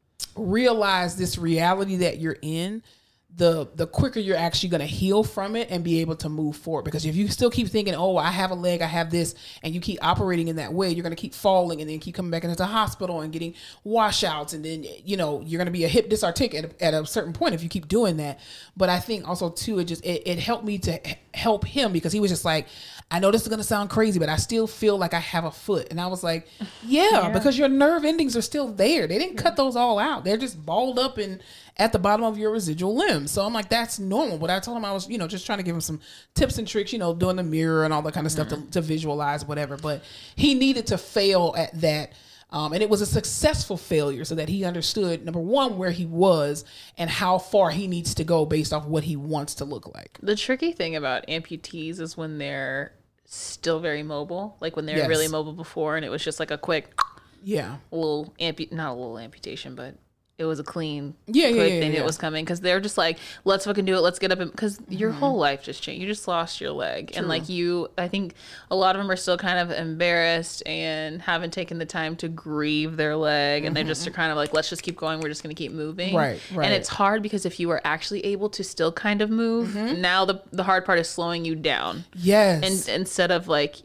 realize this reality that you're in, the quicker you're actually going to heal from it and be able to move forward. Because if you still keep thinking, oh, I have a leg, I have this, and you keep operating in that way, you're going to keep falling and then keep coming back into the hospital and getting washouts. And then, you're going to be a hip dysartic at a certain point if you keep doing that. But I think also too, it helped me to help him, because he was just like, I know this is going to sound crazy, but I still feel like I have a foot. And I was like, yeah. Because your nerve endings are still there. They didn't cut those all out. They're just balled up and at the bottom of your residual limbs. So I'm like, that's normal. But I told him I was, just trying to give him some tips and tricks, doing the mirror and all that kind of stuff to visualize whatever. But he needed to fail at that. And it was a successful failure, so that he understood, number one, where he was and how far he needs to go based off what he wants to look like. The tricky thing about amputees is when they're still very mobile, like when they were really mobile before, and it was just like a quick, not a little amputation, but it was a clean, quick thing that was coming, because they're just like, let's fucking do it, let's get up, because your whole life just changed. You just lost your leg. True. And like I think a lot of them are still kind of embarrassed and haven't taken the time to grieve their leg, and they just are kind of like, let's just keep going, we're just going to keep moving. Right. And it's hard, because if you are actually able to still kind of move, now the hard part is slowing you down. Yes. And instead of like,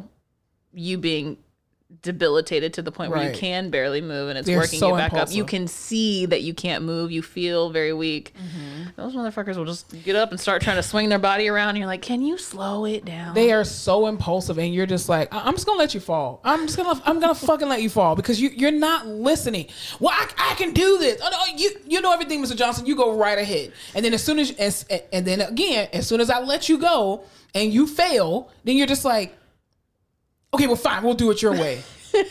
you being debilitated to the point where you can barely move and it's working you back up. You can see that you can't move. You feel very weak. Those motherfuckers will just get up and start trying to swing their body around. And you're like, can you slow it down? They are so impulsive, and you're just like, I'm just gonna let you fall. I'm gonna fucking let you fall, because you're not listening. Well, I can do this. Oh, no, you know everything, Mr. Johnson. You go right ahead. And then as soon as I let you go and you fail, then you're just like, okay, well, fine. We'll do it your way.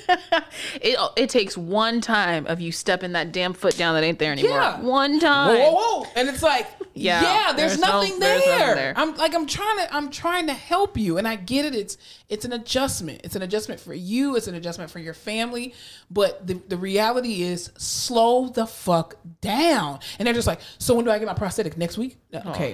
It takes one time of you stepping that damn foot down that ain't there anymore. Yeah. One time. Whoa. And it's like, there's nothing there. I'm trying to help you. And I get it. It's an adjustment. It's an adjustment for you. It's an adjustment for your family. But the reality is, slow the fuck down. And they're just like, so when do I get my prosthetic? Next week? Okay.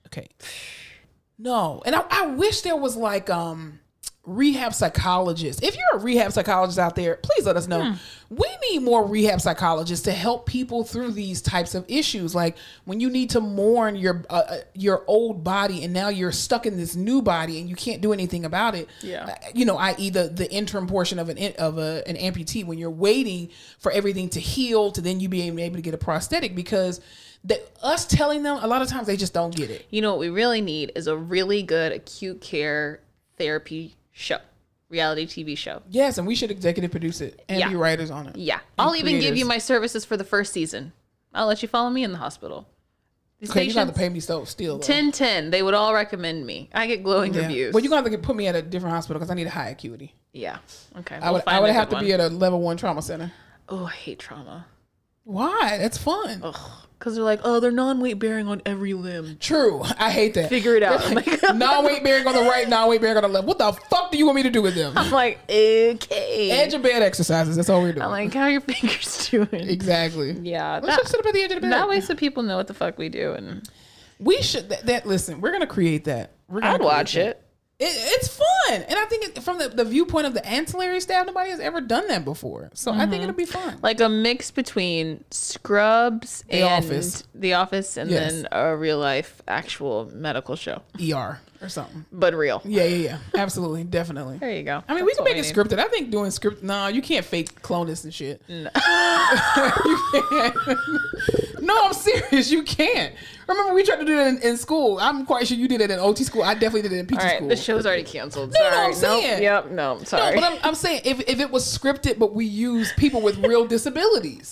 No. And I wish there was like, rehab psychologists. If you're a rehab psychologist out there, please let us know. We need more rehab psychologists to help people through these types of issues. Like when you need to mourn your old body and now you're stuck in this new body and you can't do anything about it. Yeah. I.e. the interim portion of an amputee, when you're waiting for everything to heal to then you being able to get a prosthetic, because us telling them, a lot of times they just don't get it. What we really need is a really good acute care therapy show, reality TV show. Yes, and we should executive produce it and be writers on it. Yeah. I'll even give you my services for the first season. I'll let you follow me in the hospital. Okay, you have to pay me still. 10/10. They would all recommend me. I get glowing reviews. Well, you're going to have to put me at a different hospital because I need a high acuity. Yeah. Okay. I would have to be at a level 1 trauma center. Oh, I hate trauma. Why? That's fun. Ugh. Because they're like, they're non-weight bearing on every limb. True. I hate that. Figure it out. Like, non-weight bearing on the right, non-weight bearing on the left. What the fuck do you want me to do with them? I'm like, okay. Edge of bed exercises. That's all we're doing. I'm like, how are your fingers doing? Exactly. Yeah. Let's just sit up at the edge of the bed. That way so people know what the fuck we do. And we should, listen, we're going to create that. I'd watch it. It's fun. And I think from the viewpoint of the ancillary staff, nobody has ever done that before. So I think it'll be fun. Like a mix between Scrubs and The Office and then a real life actual medical show. ER or something. But real. Yeah. Absolutely. Definitely. There you go. I mean, we can make it scripted. I think doing script, you can't fake clone this and shit. No. You can't. No, I'm serious. You can't. Remember, we tried to do that in school. I'm quite sure you did it in OT school. I definitely did it in PT school. The show's already canceled. No, I'm saying. Yep, no, sorry. No, but I'm saying if it was scripted, but we use people with real disabilities.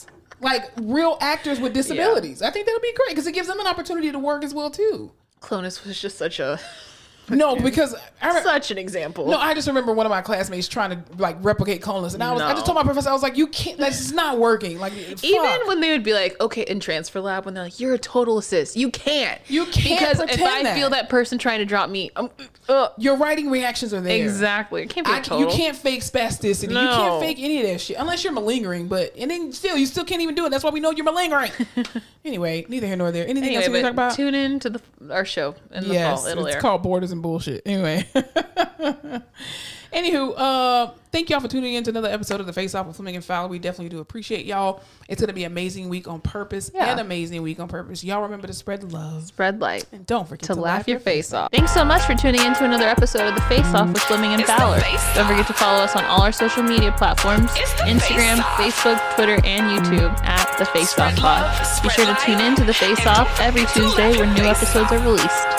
like real actors with disabilities. I think that'll be great because it gives them an opportunity to work as well too. Clonus was just such a No, because such an example. No, I just remember one of my classmates trying to like replicate Clonus, and I just told my professor, I was like, "You can't. This is not working." Like, even when they would be like, "Okay," in transfer lab, when they're like, "You're a total assist," you can't because if I feel that person trying to drop me, your writing reactions are there. Exactly, it can't be total. You can't fake spasticity. No. You can't fake any of that shit unless you're malingering. But and then you still can't even do it. That's why we know you're malingering. Anyway, neither here nor there. Anything else we talk about? Tune in to our show in the fall. It'll air. It's called Borders and Bullshit. Anyway. Anywho, thank y'all for tuning in to another episode of The Face Off with Fleming and Fowler. We definitely do appreciate y'all. It's going to be an amazing week on purpose. An amazing week on purpose. Y'all remember to spread love. Spread light. And don't forget to laugh your face off. Thanks so much for tuning in to another episode of The Face Off with Fleming and Fowler. Don't forget to follow us on all our social media platforms, Instagram, Facebook, Twitter, and YouTube at The Face Off Pod. Be sure to tune in to The Face Off every Tuesday where new episodes are released.